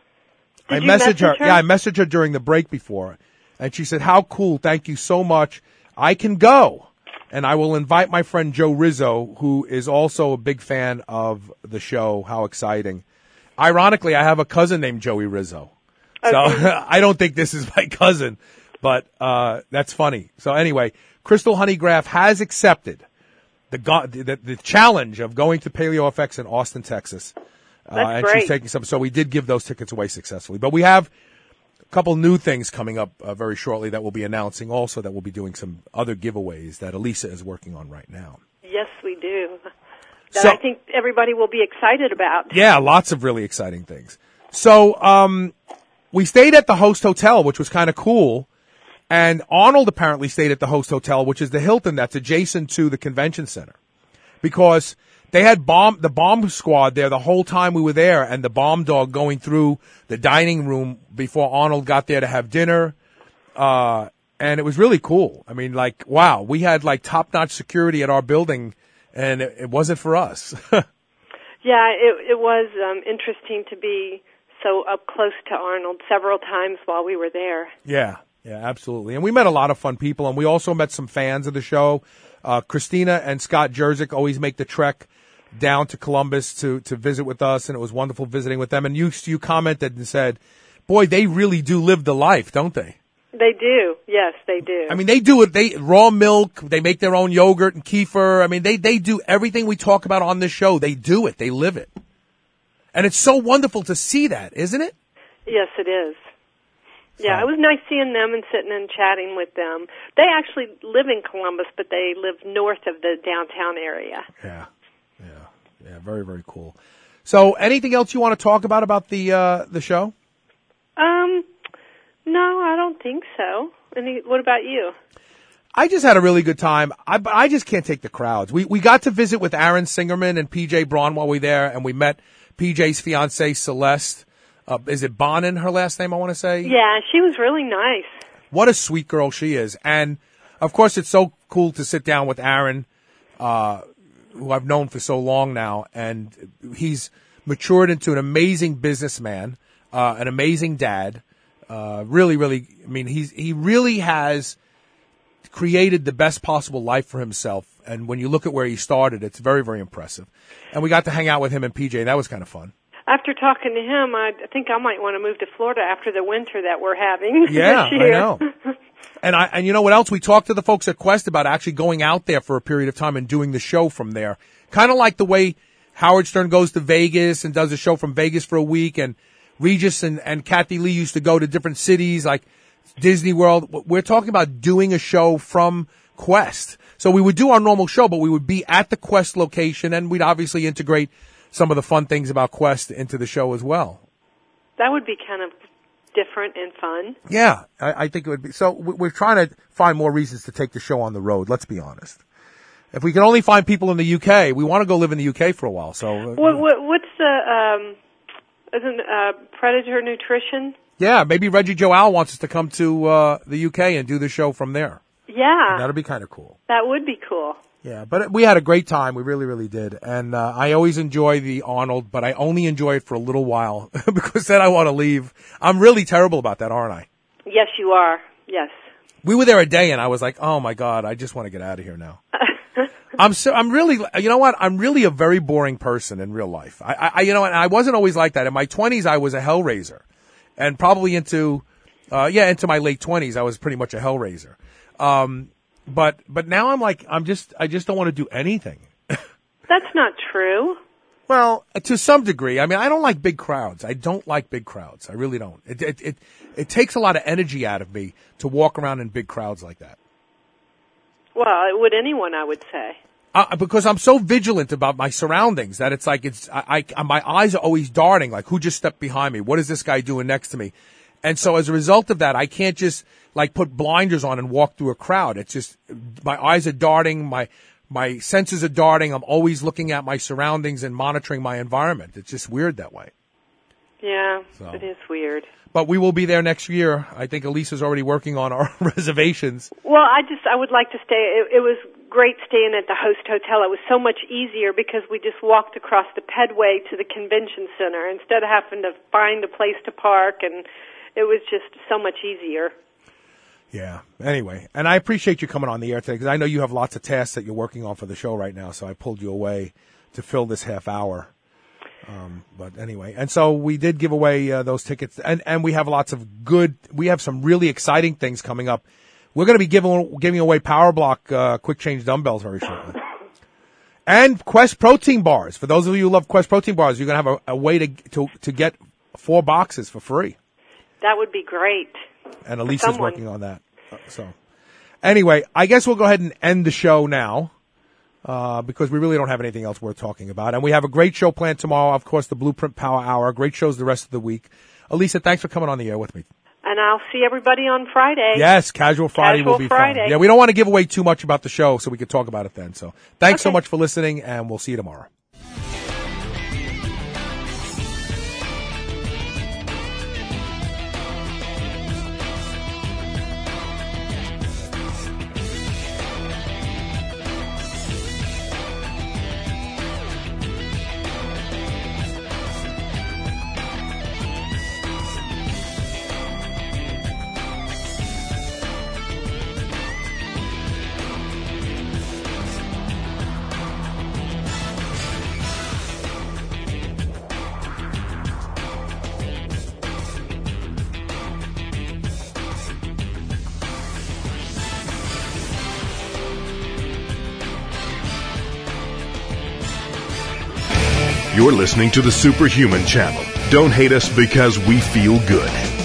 Did I you messaged her, message her? Yeah, I messaged her during the break before, and she said, how cool, thank you so much. I can go. And I will invite my friend Joe Rizzo, who is also a big fan of the show. How exciting. Ironically, I have a cousin named Joey Rizzo. Okay. So I don't think this is my cousin. But uh that's funny. So anyway, Crystal Honey Graff has accepted the, go- the the challenge of going to Paleo F X in Austin, Texas. Uh, That's and great. she's taking some. So we did give those tickets away successfully. But we have a couple new things coming up uh, very shortly that we'll be announcing. Also, that we'll be doing some other giveaways that Elisa is working on right now. Yes, we do. That So- I think everybody will be excited about. Yeah, lots of really exciting things. So um we stayed at the Host Hotel, which was kind of cool. And Arnold apparently stayed at the Host Hotel, which is the Hilton that's adjacent to the convention center, because they had bomb the bomb squad there the whole time we were there, and the bomb dog going through the dining room before Arnold got there to have dinner. Uh, and it was really cool. I mean, like, wow, we had like top notch security at our building, and it, it wasn't for us. Yeah, it, it was um, interesting to be so up close to Arnold several times while we were there. Yeah. Yeah, absolutely. And we met a lot of fun people, and we also met some fans of the show. Uh, Christina and Scott Jerzik always make the trek down to Columbus to, to visit with us, and it was wonderful visiting with them. And you, you commented and said, boy, they really do live the life, don't they? They do. Yes, they do. I mean, they do it. They raw milk. They make their own yogurt and kefir. I mean, they, they do everything we talk about on this show. They do it. They live it. And it's so wonderful to see that, isn't it? Yes, it is. Yeah, it was nice seeing them and sitting and chatting with them. They actually live in Columbus, but they live north of the downtown area. Yeah, yeah, yeah. Very, very cool. So, anything else you want to talk about about the uh, the show? Um, no, I don't think so. Any, what about you? I just had a really good time. I, but I just can't take the crowds. We we got to visit with Aaron Singerman and P J Braun while we were there, and we met P J's fiancée Celeste. Uh, is it Bonin, her last name, I want to say? Yeah, she was really nice. What a sweet girl she is. And, of course, it's so cool to sit down with Aaron, uh, who I've known for so long now. And he's matured into an amazing businessman, uh, an amazing dad. Uh, really, really, I mean, he's, he really has created the best possible life for himself. And when you look at where he started, it's very, very impressive. And we got to hang out with him and P J, and that was kind of fun. after talking to him, I think I might want to move to Florida after the winter that we're having Yeah, this year. I know. And I and you know what else? We talked to the folks at Quest about actually going out there for a period of time and doing the show from there. Kind of like the way Howard Stern goes to Vegas and does a show from Vegas for a week, and Regis and, and Kathy Lee used to go to different cities like Disney World. We're talking about doing a show from Quest. So we would do our normal show, but we would be at the Quest location, and we'd obviously integrate some of the fun things about Quest into the show as well. That would be kind of different and fun. Yeah, I, I think it would be. So we're trying to find more reasons to take the show on the road. Let's be honest. If we can only find people in the U K, we want to go live in the U K for a while. So what, what, what's the um, isn't uh, Predator Nutrition? Yeah, maybe Reggie Joal wants us to come to uh, the U K and do the show from there. Yeah, that'd be kind of cool. That would be cool. Yeah, but we had a great time. We really, really did. And uh, I always enjoy the Arnold, but I only enjoy it for a little while because then I want to leave. I'm really terrible about that, aren't I? Yes, you are. Yes. We were there a day, and I was like, "Oh my God, I just want to get out of here now." I'm so I'm really, you know what? I'm really a very boring person in real life. I, I you know, and I wasn't always like that. In my twenties, I was a hellraiser, and probably into, uh, yeah, into my late twenties, I was pretty much a hellraiser. Um, but but now I'm like, I'm just, I just don't want to do anything. That's not true. Well, to some degree. I mean, I don't like big crowds. I don't like big crowds. I really don't. It it it, it takes a lot of energy out of me to walk around in big crowds like that. Well, it would anyone, I would say. Uh, because I'm so vigilant about my surroundings that it's like it's I, I my eyes are always darting, like who just stepped behind me? What is this guy doing next to me? And so as a result of that, I can't just like put blinders on and walk through a crowd. It's just my eyes are darting, my my senses are darting. I'm always looking at my surroundings and monitoring my environment. It's just weird that way. Yeah, So. it is weird. But we will be there next year. I think Elisa's already working on our reservations. Well, I just I would like to stay. It, it was great staying at the host hotel. It was so much easier because we just walked across the pedway to the convention center instead of having to find a place to park, and it was just so much easier. Yeah. Anyway, and I appreciate you coming on the air today because I know you have lots of tasks that you're working on for the show right now, so I pulled you away to fill this half hour. Um, but anyway, and so we did give away uh, those tickets, and, and we have lots of good, we have some really exciting things coming up. We're going to be giving giving away Power Block uh, quick change dumbbells very shortly. And Quest protein bars. For those of you who love Quest protein bars, you're going to have a, a way to, to to get four boxes for free. That would be great. And Elisa's working on that. So anyway, I guess we'll go ahead and end the show now. Uh, because we really don't have anything else worth talking about. And we have a great show planned tomorrow. Of course, the Blueprint Power Hour. Great shows the rest of the week. Elisa, thanks for coming on the air with me. And I'll see everybody on Friday. Yes, Casual Friday Casual will be Friday. fun. Yeah, we don't want to give away too much about the show, so we could talk about it then. So thanks Okay. so much for listening, and we'll see you tomorrow. You're listening to the Superhuman Channel. Don't hate us because we feel good.